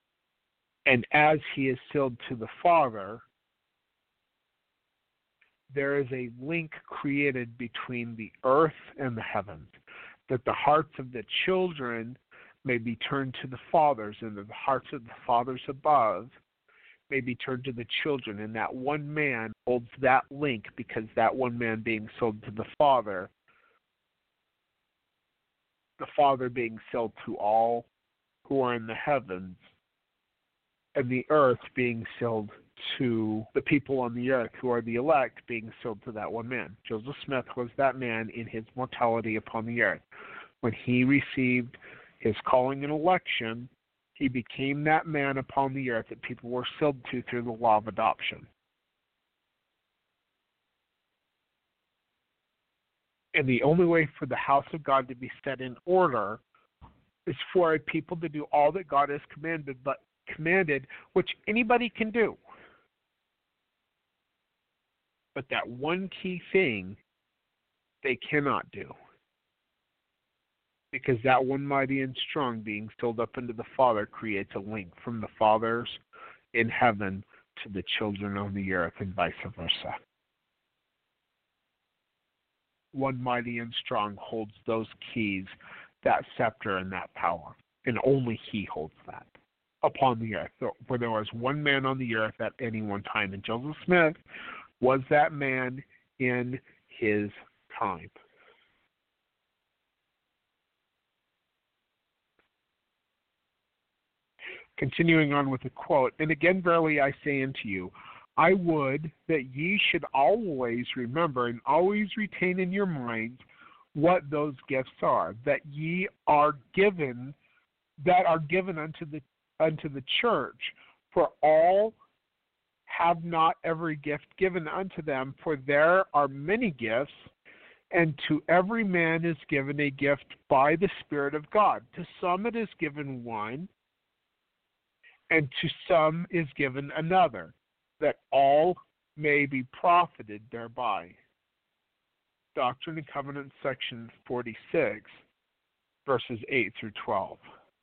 And as he is sealed to the Father, there is a link created between the earth and the heavens, that the hearts of the children may be turned to the fathers, and that the hearts of the fathers above may be turned to the children. And that one man holds that link, because that one man being sold to the Father being sold to all who are in the heavens, and the earth being sold to the people on the earth who are the elect, being sold to that one man. Joseph Smith was that man in his mortality upon the earth. When he received his calling and election, he became that man upon the earth that people were sold to through the law of adoption. And the only way for the house of God to be set in order is for a people to do all that God has commanded, which anybody can do. But that one key thing they cannot do. Because that one mighty and strong being filled up into the Father creates a link from the fathers in heaven to the children on the earth, and vice versa. One mighty and strong holds those keys, that scepter and that power, and only he holds that upon the earth. For there was one man on the earth at any one time, and Joseph Smith was that man in his time. Continuing on with the quote, and again, verily I say unto you, I would that ye should always remember and always retain in your minds what those gifts are, that ye are given, unto the church. For all have not every gift given unto them, for there are many gifts, and to every man is given a gift by the Spirit of God. To some it is given one, and to some is given another, that all may be profited thereby. Doctrine and Covenants, section 46, verses 8 through 12.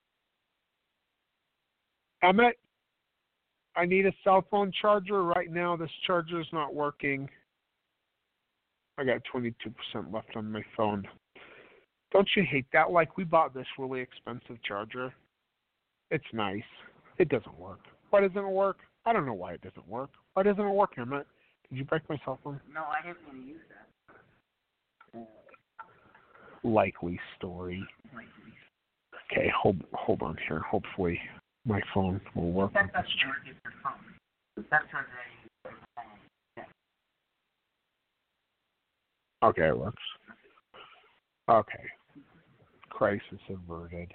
Emmett, I need a cell phone charger. Right now, this charger is not working. I got 22% left on my phone. Don't you hate that? Like, we bought this really expensive charger. It's nice. It doesn't work. Why doesn't it work? I don't know why it doesn't work. Why doesn't it work, Emmett? Did you break my cell phone? No, I didn't want to use that. Likely story. Okay, hold on here. Hopefully my phone will work. That doesn't work with your phone. That's how they use your phone. Yeah. Okay, it works. Okay. Crisis averted.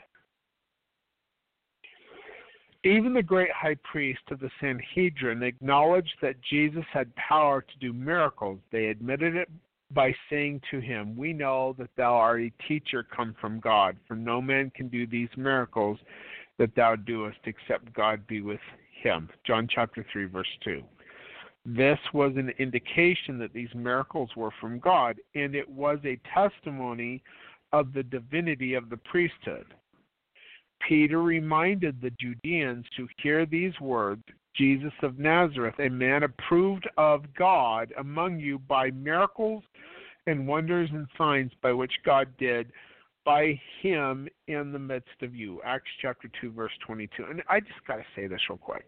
Even the great high priest of the Sanhedrin acknowledged that Jesus had power to do miracles. They admitted it by saying to him, we know that thou art a teacher come from God, for no man can do these miracles that thou doest except God be with him. John chapter 3, verse 2. This was an indication that these miracles were from God, and it was a testimony of the divinity of the priesthood. Peter reminded the Judeans to hear these words, Jesus of Nazareth, a man approved of God among you by miracles and wonders and signs by which God did by him in the midst of you. Acts chapter 2, verse 22. And I just got to say this real quick.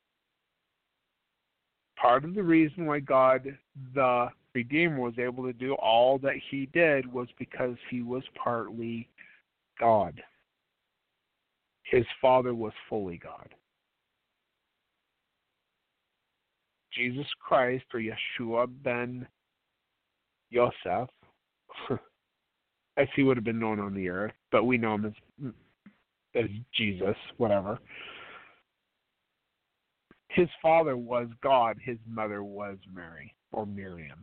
Part of the reason why God, the Redeemer, was able to do all that he did was because he was partly God. His Father was fully God. Jesus Christ, or Yeshua ben Yosef, as he would have been known on the earth, but we know him as Jesus, whatever. His father was God. His mother was Mary, or Miriam.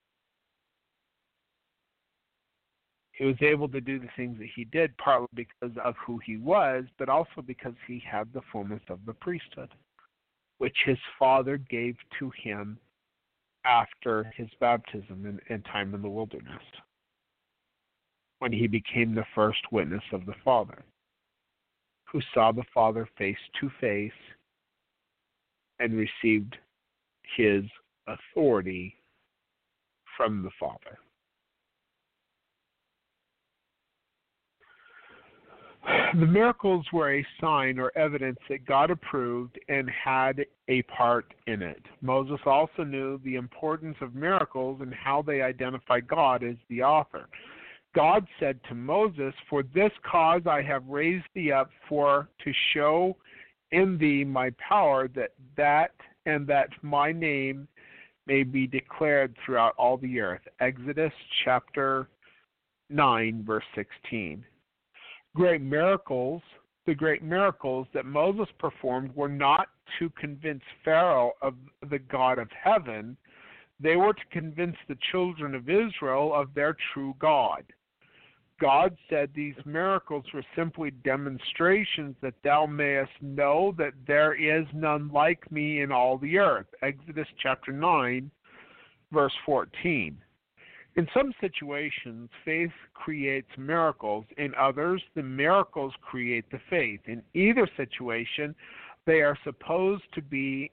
He was able to do the things that he did partly because of who he was, but also because he had the fullness of the priesthood, which his Father gave to him after his baptism and time in the wilderness, when he became the first witness of the Father, who saw the Father face to face and received his authority from the Father. The miracles were a sign or evidence that God approved and had a part in it. Moses also knew the importance of miracles and how they identify God as the author. God said to Moses, "For this cause I have raised thee up, for to show in thee my power, that my name may be declared throughout all the earth." Exodus chapter 9, verse 16. The great miracles that Moses performed were not to convince Pharaoh of the God of heaven. They were to convince the children of Israel of their true God. God said these miracles were simply demonstrations that thou mayest know that there is none like me in all the earth. Exodus chapter 9, verse 14. In some situations, faith creates miracles. In others, the miracles create the faith. In either situation, they are supposed to be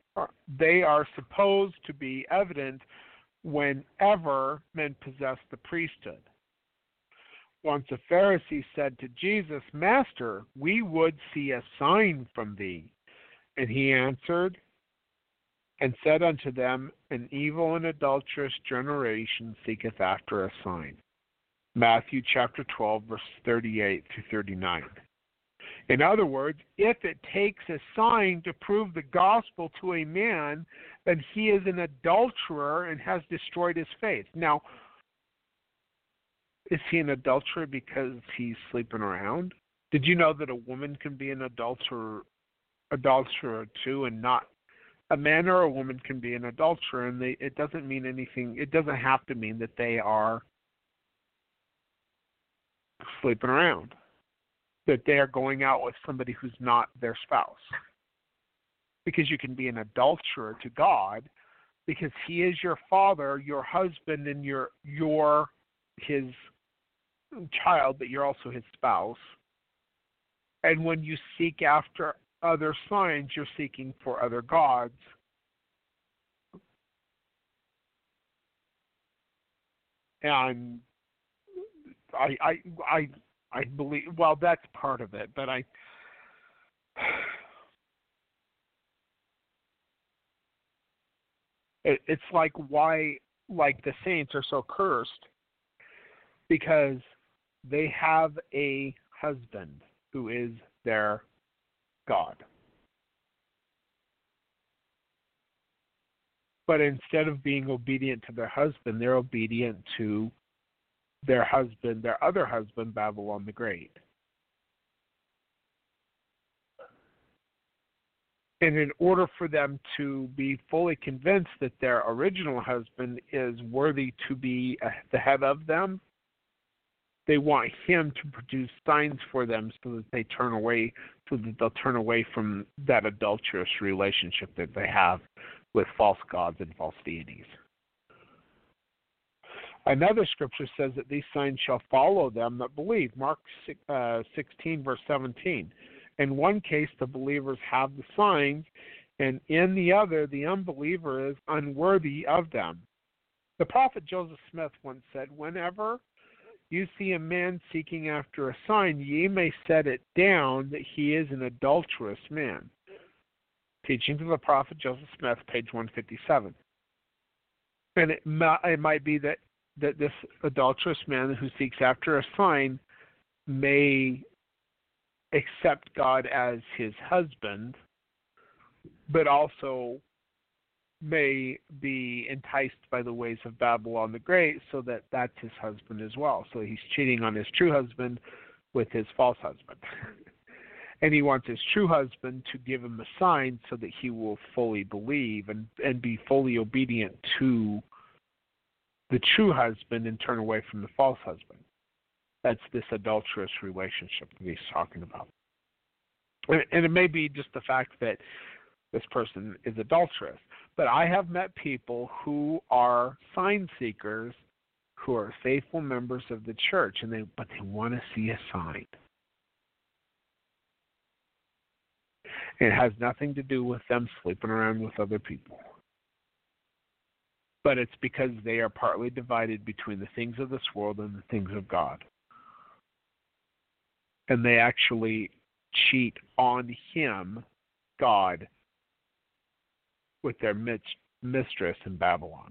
evident whenever men possess the priesthood. Once a Pharisee said to Jesus, "Master, we would see a sign from thee." And he answered and said unto them, "An evil and adulterous generation seeketh after a sign." Matthew chapter 12, verse 38 through 39. In other words, if it takes a sign to prove the gospel to a man, then he is an adulterer and has destroyed his faith. Now, is he an adulterer because he's sleeping around? Did you know that a woman can be an adulterer too, and not a man or a woman can be an adulterer, and it doesn't mean anything. It doesn't have to mean that they are sleeping around, that they are going out with somebody who's not their spouse. Because you can be an adulterer to God, because He is your father, your husband, and you're His child, but you're also His spouse. And when you seek after other signs, you're seeking for other gods. And I believe, well, that's part of it, but it's like why, like the saints are so cursed, because they have a husband who is their God. But instead of being obedient to their husband, they're obedient to their husband, their other husband, Babylon the Great. And in order for them to be fully convinced that their original husband is worthy to be the head of them, they want him to produce signs for them so that they'll turn away from that adulterous relationship that they have with false gods and false deities. Another scripture says that these signs shall follow them that believe. Mark 16, verse 17. In one case, the believers have the signs, and in the other, the unbeliever is unworthy of them. The prophet Joseph Smith once said, "Whenever you see a man seeking after a sign, ye may set it down that he is an adulterous man." Teachings of the prophet Joseph Smith, page 157. And it might be that this adulterous man who seeks after a sign may accept God as his husband, but also may be enticed by the ways of Babylon the Great, so that that's his husband as well. So he's cheating on his true husband with his false husband. And he wants his true husband to give him a sign so that he will fully believe and be fully obedient to the true husband and turn away from the false husband. That's this adulterous relationship that he's talking about. And it may be just the fact that this person is adulterous. But I have met people who are sign seekers, who are faithful members of the church, but they want to see a sign. It has nothing to do with them sleeping around with other people. but it's because they are partly divided between the things of this world and the things of God. And they actually cheat on him, God, with their mistress in Babylon.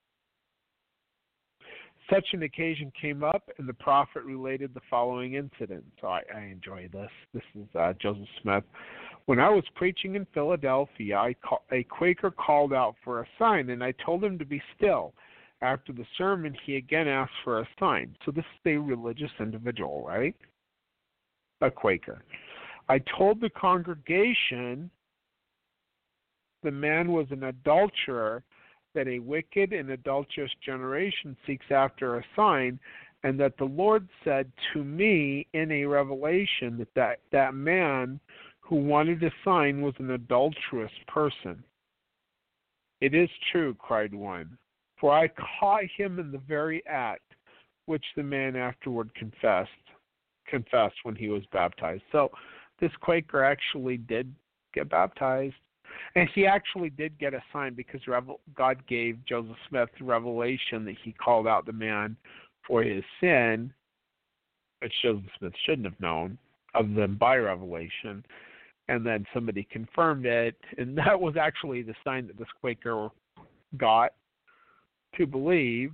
Such an occasion came up, and the prophet related the following incident. So I enjoy this. This is Joseph Smith. When I was preaching in Philadelphia, a Quaker called out for a sign, and I told him to be still. After the sermon, he again asked for a sign. So this is a religious individual, right? A Quaker. I told the congregation the man was an adulterer, that a wicked and adulterous generation seeks after a sign, and that the Lord said to me in a revelation that man who wanted a sign was an adulterous person. It is true, cried one, for I caught him in the very act which the man afterward confessed when he was baptized. So this Quaker actually did get baptized. And he actually did get a sign because God gave Joseph Smith the revelation that he called out the man for his sin, which Joseph Smith shouldn't have known, other than by revelation. And then somebody confirmed it, and that was actually the sign that this Quaker got to believe.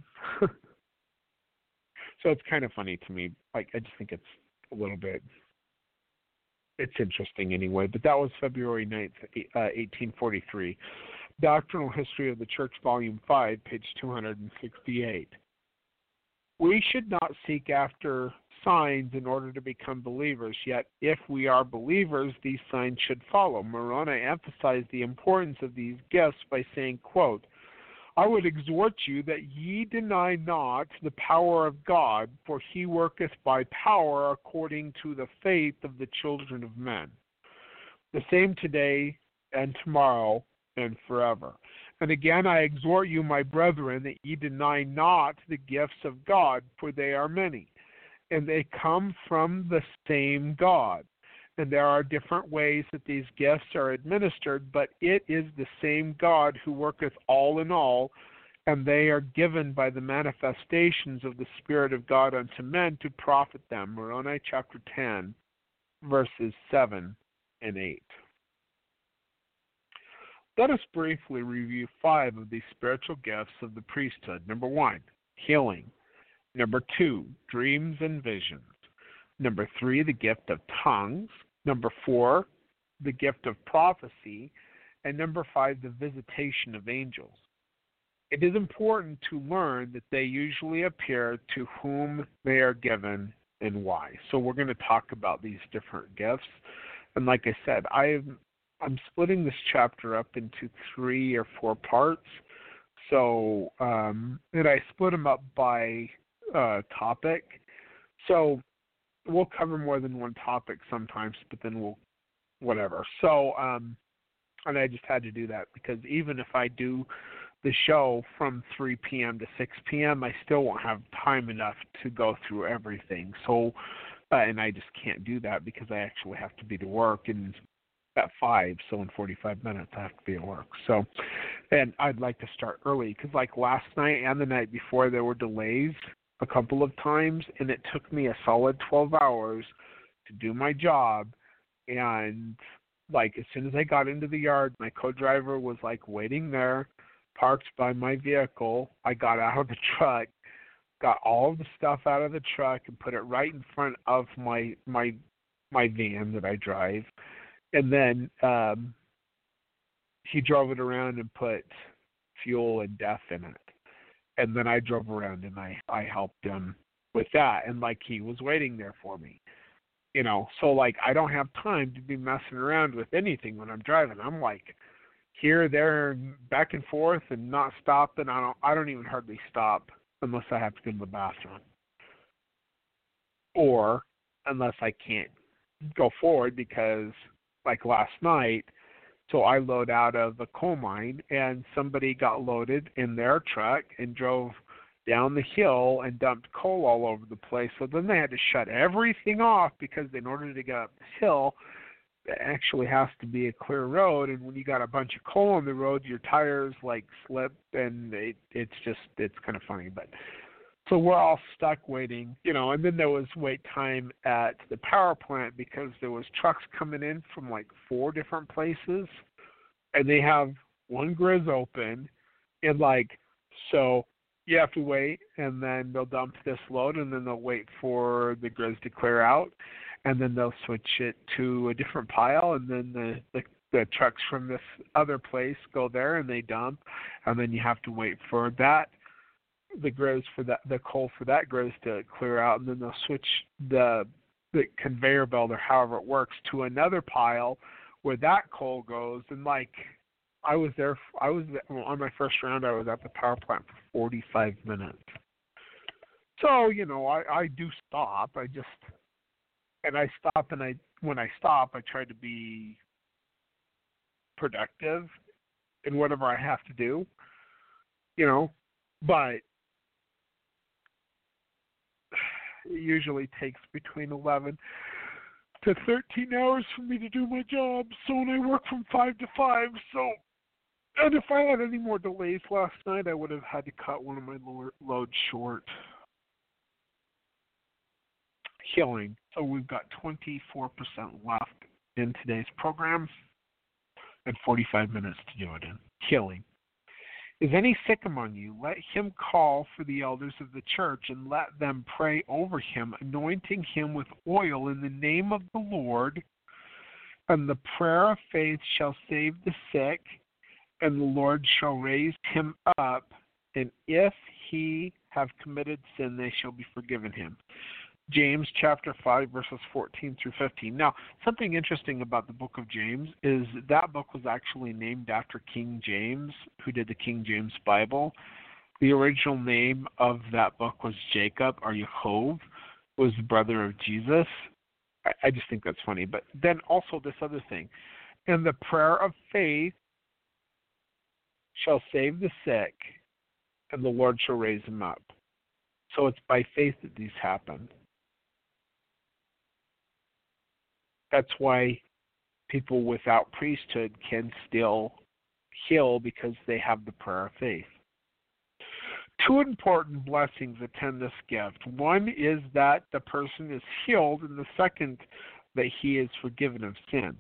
So it's kind of funny to me. Like, I just think it's a little bit... It's interesting anyway, but that was February 9th, 1843. Doctrinal History of the Church, Volume 5, page 268. We should not seek after signs in order to become believers, yet if we are believers, these signs should follow. Moroni emphasized the importance of these gifts by saying, quote, I would exhort you that ye deny not the power of God, for he worketh by power according to the faith of the children of men. The same today and tomorrow and forever. And again I exhort you, my brethren, that ye deny not the gifts of God, for they are many, and they come from the same God. And there are different ways that these gifts are administered, but it is the same God who worketh all in all, and they are given by the manifestations of the Spirit of God unto men to profit them. Moroni chapter 10, verses 7 and 8. Let us briefly review 5 of these spiritual gifts of the priesthood. Number 1, healing. Number 2, dreams and visions. Number 3, the gift of tongues. Number 4, the gift of prophecy. And number 5, the visitation of angels. It is important to learn that they usually appear to whom they are given and why. So we're going to talk about these different gifts. And like I said, I'm splitting this chapter up into 3 or 4 parts. So, and I split them up by topic. So we'll cover more than one topic sometimes, but then we'll whatever. So, and I just had to do that because even if I do the show from 3 p.m. to 6 p.m., I still won't have time enough to go through everything. So, and I just can't do that because I actually have to be to work and at 5, so in 45 minutes I have to be at work. So, and I'd like to start early because like last night and the night before there were delays a couple of times, and it took me a solid 12 hours to do my job. And like as soon as I got into the yard, my co-driver was like waiting there, parked by my vehicle. I got out of the truck, got all of the stuff out of the truck and put it right in front of my van that I drive. And then he drove it around and put fuel and DEF in it. And then I drove around and I helped him with that. And like he was waiting there for me, you know. So like I don't have time to be messing around with anything when I'm driving. I'm like here, there, back and forth and not stopping. I don't even hardly stop unless I have to go to the bathroom. Or unless I can't go forward because like last night, so I load out of the coal mine, and somebody got loaded in their truck and drove down the hill and dumped coal all over the place. So then they had to shut everything off because in order to get up the hill, actually has to be a clear road, and when you got a bunch of coal on the road, your tires like slip, and it's kind of funny. But so we're all stuck waiting, and then there was wait time at the power plant because there was trucks coming in from like 4 different places, and they have one grizz open, and so you have to wait, and then they'll dump this load, and then they'll wait for the grizz to clear out, and then they'll switch it to a different pile, and then the trucks from this other place go there and they dump, and then you have to wait for the coal for that grizz to clear out, and then they'll switch the conveyor belt or however it works to another pile where that coal goes. And I was there on my first round. I was at the power plant for 45 minutes. So I do stop. I stop, and when I stop, I try to be productive in whatever I have to do, but it usually takes between 11 to 13 hours for me to do my job. So when I work from 5 to 5, and if I had any more delays last night, I would have had to cut one of my loads short. Healing. So we've got 24% left in today's program and 45 minutes to do it in. Healing. Is any sick among you? Let him call for the elders of the church and let them pray over him, anointing him with oil in the name of the Lord. And the prayer of faith shall save the sick, and the Lord shall raise him up. And if he have committed sin, they shall be forgiven him. James chapter 5, verses 14 through 15. Now, something interesting about the book of James is that book was actually named after King James, who did the King James Bible. The original name of that book was Jacob, or Yaakov, was the brother of Jesus. I just think that's funny. But then also this other thing. And the prayer of faith shall save the sick, and the Lord shall raise him up. So it's by faith that these happen. That's why people without priesthood can still heal, because they have the prayer of faith. 2 important blessings attend this gift. One is that the person is healed, and the second, that he is forgiven of sin.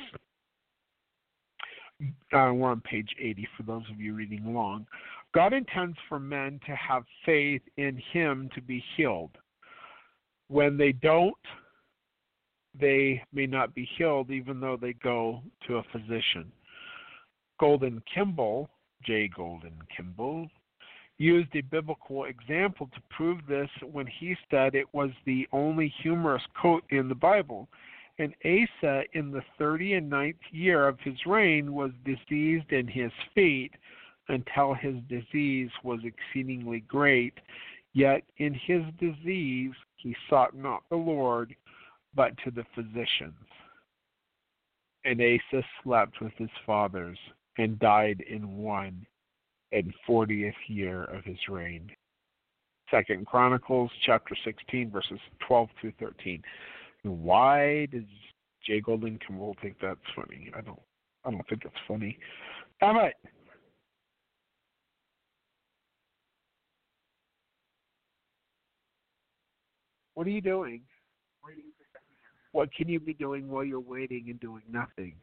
We're on page 80 for those of you reading along. God intends for men to have faith in him to be healed. When they don't, they may not be healed even though they go to a physician. Golden Kimball, J. Golden Kimball, used a biblical example to prove this when he said it was the only humorous quote in the Bible. And Asa, in the 39th year of his reign, was diseased in his feet until his disease was exceedingly great. Yet in his disease he sought not the Lord, but to the physicians. And Asa slept with his fathers and died in 140th year of his reign. 2 Chronicles chapter 16, verses 12 through 13. Why does J. Golden Kimball think that's funny? I don't think it's funny. Emmett. What are you doing? What can you be doing while you're waiting and doing nothing?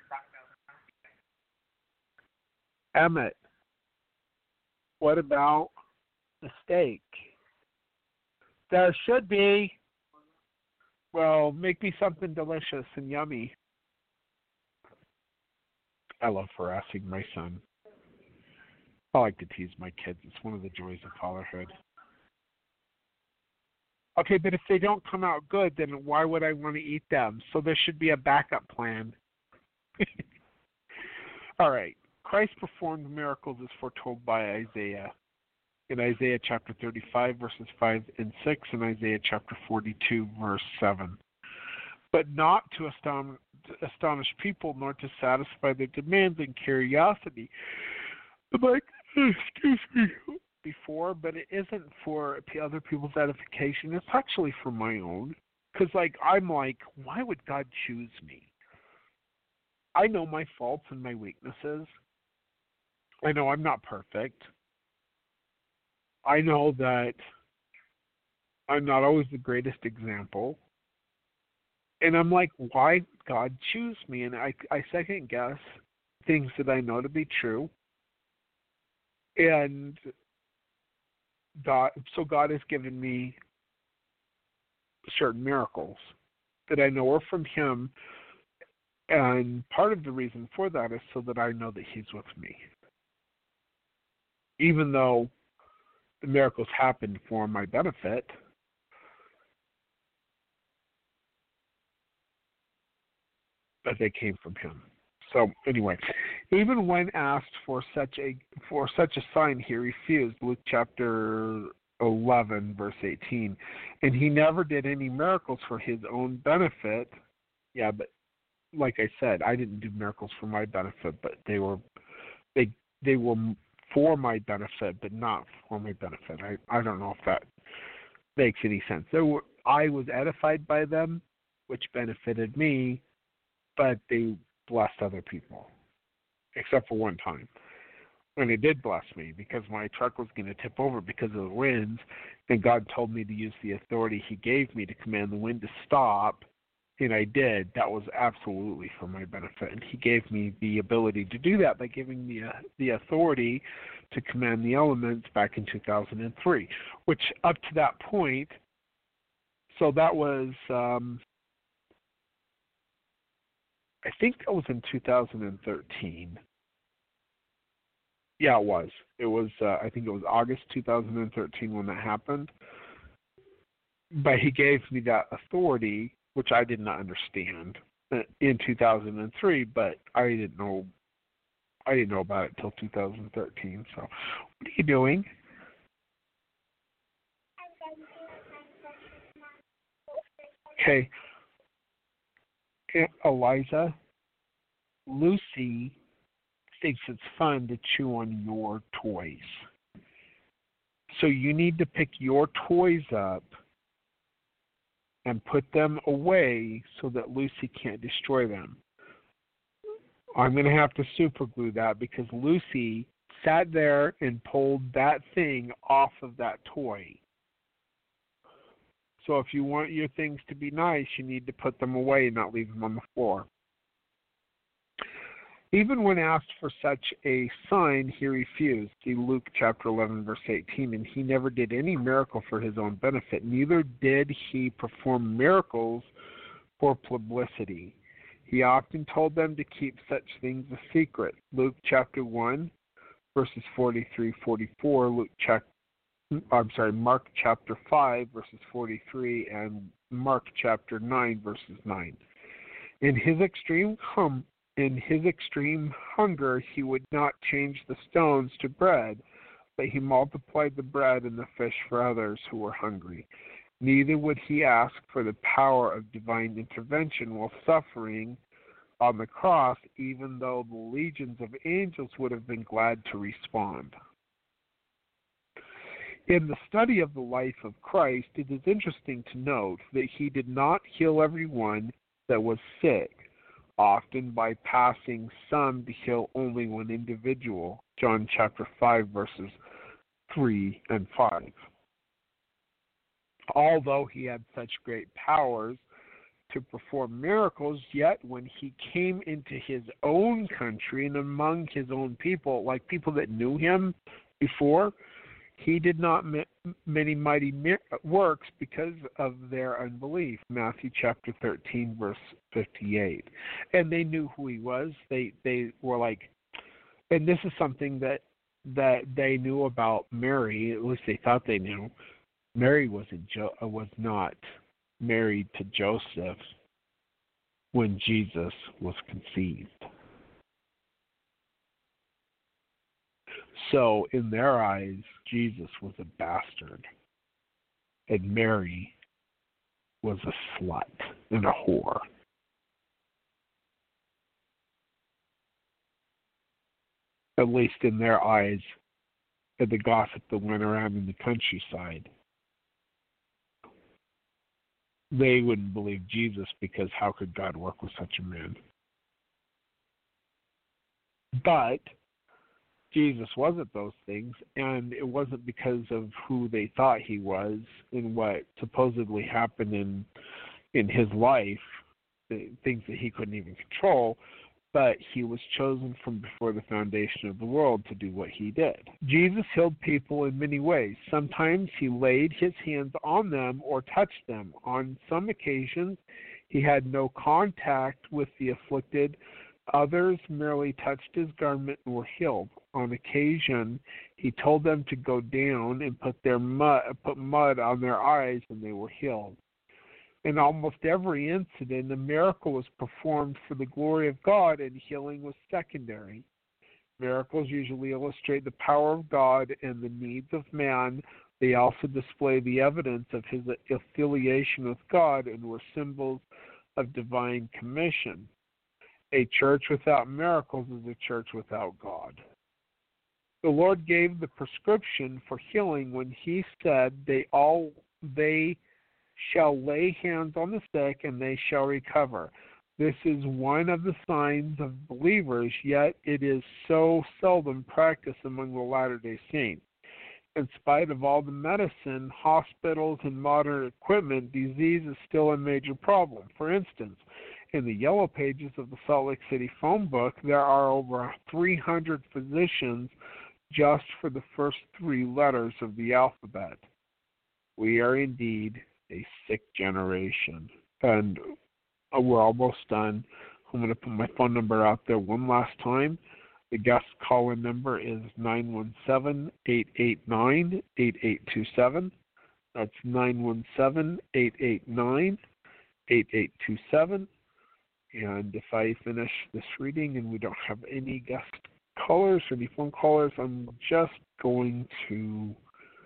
Emmett, what about the steak? There should be. Well, make me something delicious and yummy. I love harassing my son. I like to tease my kids. It's one of the joys of fatherhood. Okay, but if they don't come out good, then why would I want to eat them? So there should be a backup plan. All right. Christ performed miracles as foretold by Isaiah. In Isaiah chapter 35, verses 5 and 6, and Isaiah chapter 42, verse 7. But not to astonish people, nor to satisfy their demands and curiosity. Before, but it isn't for other people's edification. It's actually for my own. Because, I'm why would God choose me? I know my faults and my weaknesses. I know I'm not perfect. I know that I'm not always the greatest example. And I'm like, why did God choose me? And I second guess things that I know to be true. And God has given me certain miracles that I know are from Him. And part of the reason for that is so that I know that He's with me. Even though the miracles happened for my benefit, but they came from Him. So anyway, even when asked for such a sign, He refused. Luke chapter 11, verse 18. And He never did any miracles for His own benefit. Yeah, but like I said, I didn't do miracles for my benefit, but they were for my benefit, but not for my benefit. I don't know if that makes any sense. I was edified by them, which benefited me, but they blessed other people, except for one time. And it did bless me because my truck was going to tip over because of the winds, and God told me to use the authority He gave me to command the wind to stop, and I did. That was absolutely for my benefit, and He gave me the ability to do that by giving me the authority to command the elements back in 2003, which up to that point, so that was, I think that was in 2013. Yeah, it was. It was, I think it was August 2013 when that happened. But He gave me that authority, which I did not understand in 2003, but I didn't know about it till 2013. So, what are you doing? Okay. Eliza, Lucy thinks it's fun to chew on your toys. So you need to pick your toys up and put them away so that Lucy can't destroy them. I'm going to have to super glue that because Lucy sat there and pulled that thing off of that toy. So if you want your things to be nice, you need to put them away and not leave them on the floor. Even when asked for such a sign, He refused. See Luke chapter 11, verse 18. And He never did any miracle for His own benefit. Neither did He perform miracles for publicity. He often told them to keep such things a secret. Luke chapter 1, verses 43-44. Mark chapter 5, verses 43, and Mark chapter 9, verses 9. In his extreme hunger, He would not change the stones to bread, but He multiplied the bread and the fish for others who were hungry. Neither would He ask for the power of divine intervention while suffering on the cross, even though the legions of angels would have been glad to respond. In the study of the life of Christ, it is interesting to note that He did not heal everyone that was sick, often bypassing some to heal only one individual. John chapter 5, verses 3 and 5. Although He had such great powers to perform miracles, yet when He came into His own country and among His own people, like people that knew Him before, He did not many mighty works because of their unbelief. Matthew chapter 13, verse 58. And they knew who He was. They were like, and this is something that they knew about Mary, at least they thought they knew. Mary was not married to Joseph when Jesus was conceived. So in their eyes, Jesus was a bastard, and Mary was a slut and a whore. At least in their eyes, and the gossip that went around in the countryside. They wouldn't believe Jesus because how could God work with such a man? But Jesus wasn't those things, and it wasn't because of who they thought he was and what supposedly happened in his life, the things that he couldn't even control, but he was chosen from before the foundation of the world to do what he did. Jesus healed people in many ways. Sometimes he laid his hands on them or touched them. On some occasions, he had no contact with the afflicted. Others merely touched his garment and were healed. On occasion, he told them to go down and put mud on their eyes, and they were healed. In almost every incident, a miracle was performed for the glory of God, and healing was secondary. Miracles usually illustrate the power of God and the needs of man. They also display the evidence of his affiliation with God and were symbols of divine commission. A church without miracles is a church without God. The Lord gave the prescription for healing when he said, they shall lay hands on the sick and they shall recover. This is one of the signs of believers, yet it is so seldom practiced among the Latter-day Saints. In spite of all the medicine, hospitals, and modern equipment, disease is still a major problem. For instance, in the yellow pages of the Salt Lake City phone book, there are over 300 physicians just for the first 3 letters of the alphabet. We are indeed a sick generation. And we're almost done. I'm going to put my phone number out there one last time. The guest call-in number is 917-889-8827. That's 917-889-8827. And if I finish this reading and we don't have any guest callers or any phone callers, I'm just going to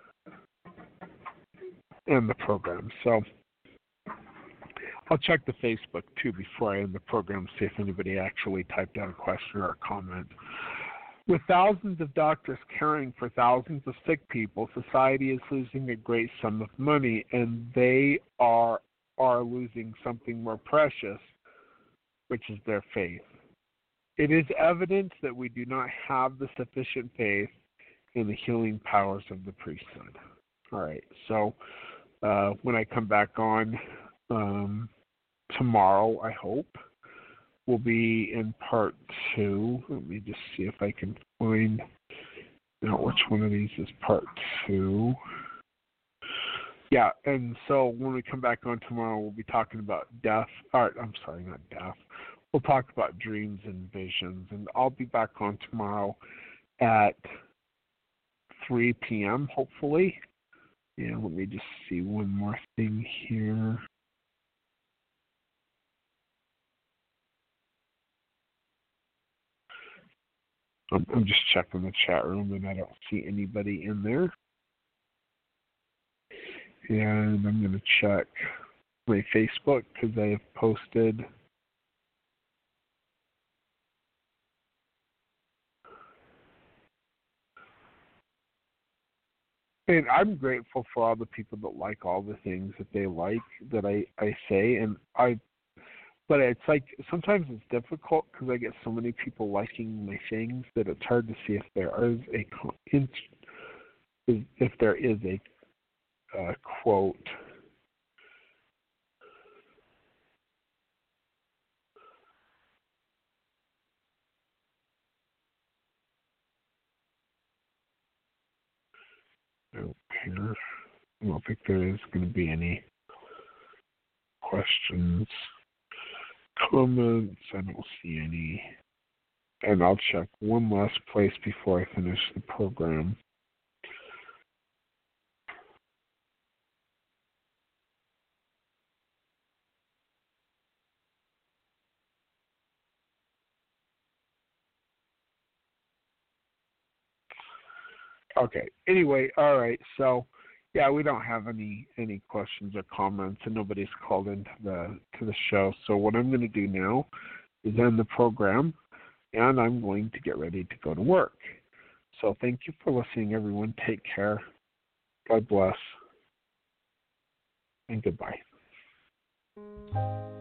end the program. So I'll check the Facebook too before I end the program, see if anybody actually typed out a question or a comment. With thousands of doctors caring for thousands of sick people, society is losing a great sum of money, and they are losing something more precious, which is their faith. It is evident that we do not have the sufficient faith in the healing powers of the priesthood. All right, so when I come back on tomorrow, I hope, we'll be in part 2. Let me just see if I can find out which one of these is part 2. Yeah, and so when we come back on tomorrow, we'll be talking about death. I'm sorry, not death. We'll talk about dreams and visions, and I'll be back on tomorrow at 3 p.m., hopefully. Yeah, let me just see one more thing here. I'm just checking the chat room, and I don't see anybody in there. And I'm going to check my Facebook because I have posted and I'm grateful for all the people that like all the things that they like that I say, but it's like sometimes it's difficult because I get so many people liking my things that it's hard to see if there is a quote. Here. I don't think there is going to be any questions, comments. I don't see any. And I'll check one last place before I finish the program. Okay. Anyway, all right. So, yeah, we don't have any questions or comments, and nobody's called into the show. So what I'm going to do now is end the program, and I'm going to get ready to go to work. So thank you for listening, everyone. Take care. God bless, and goodbye.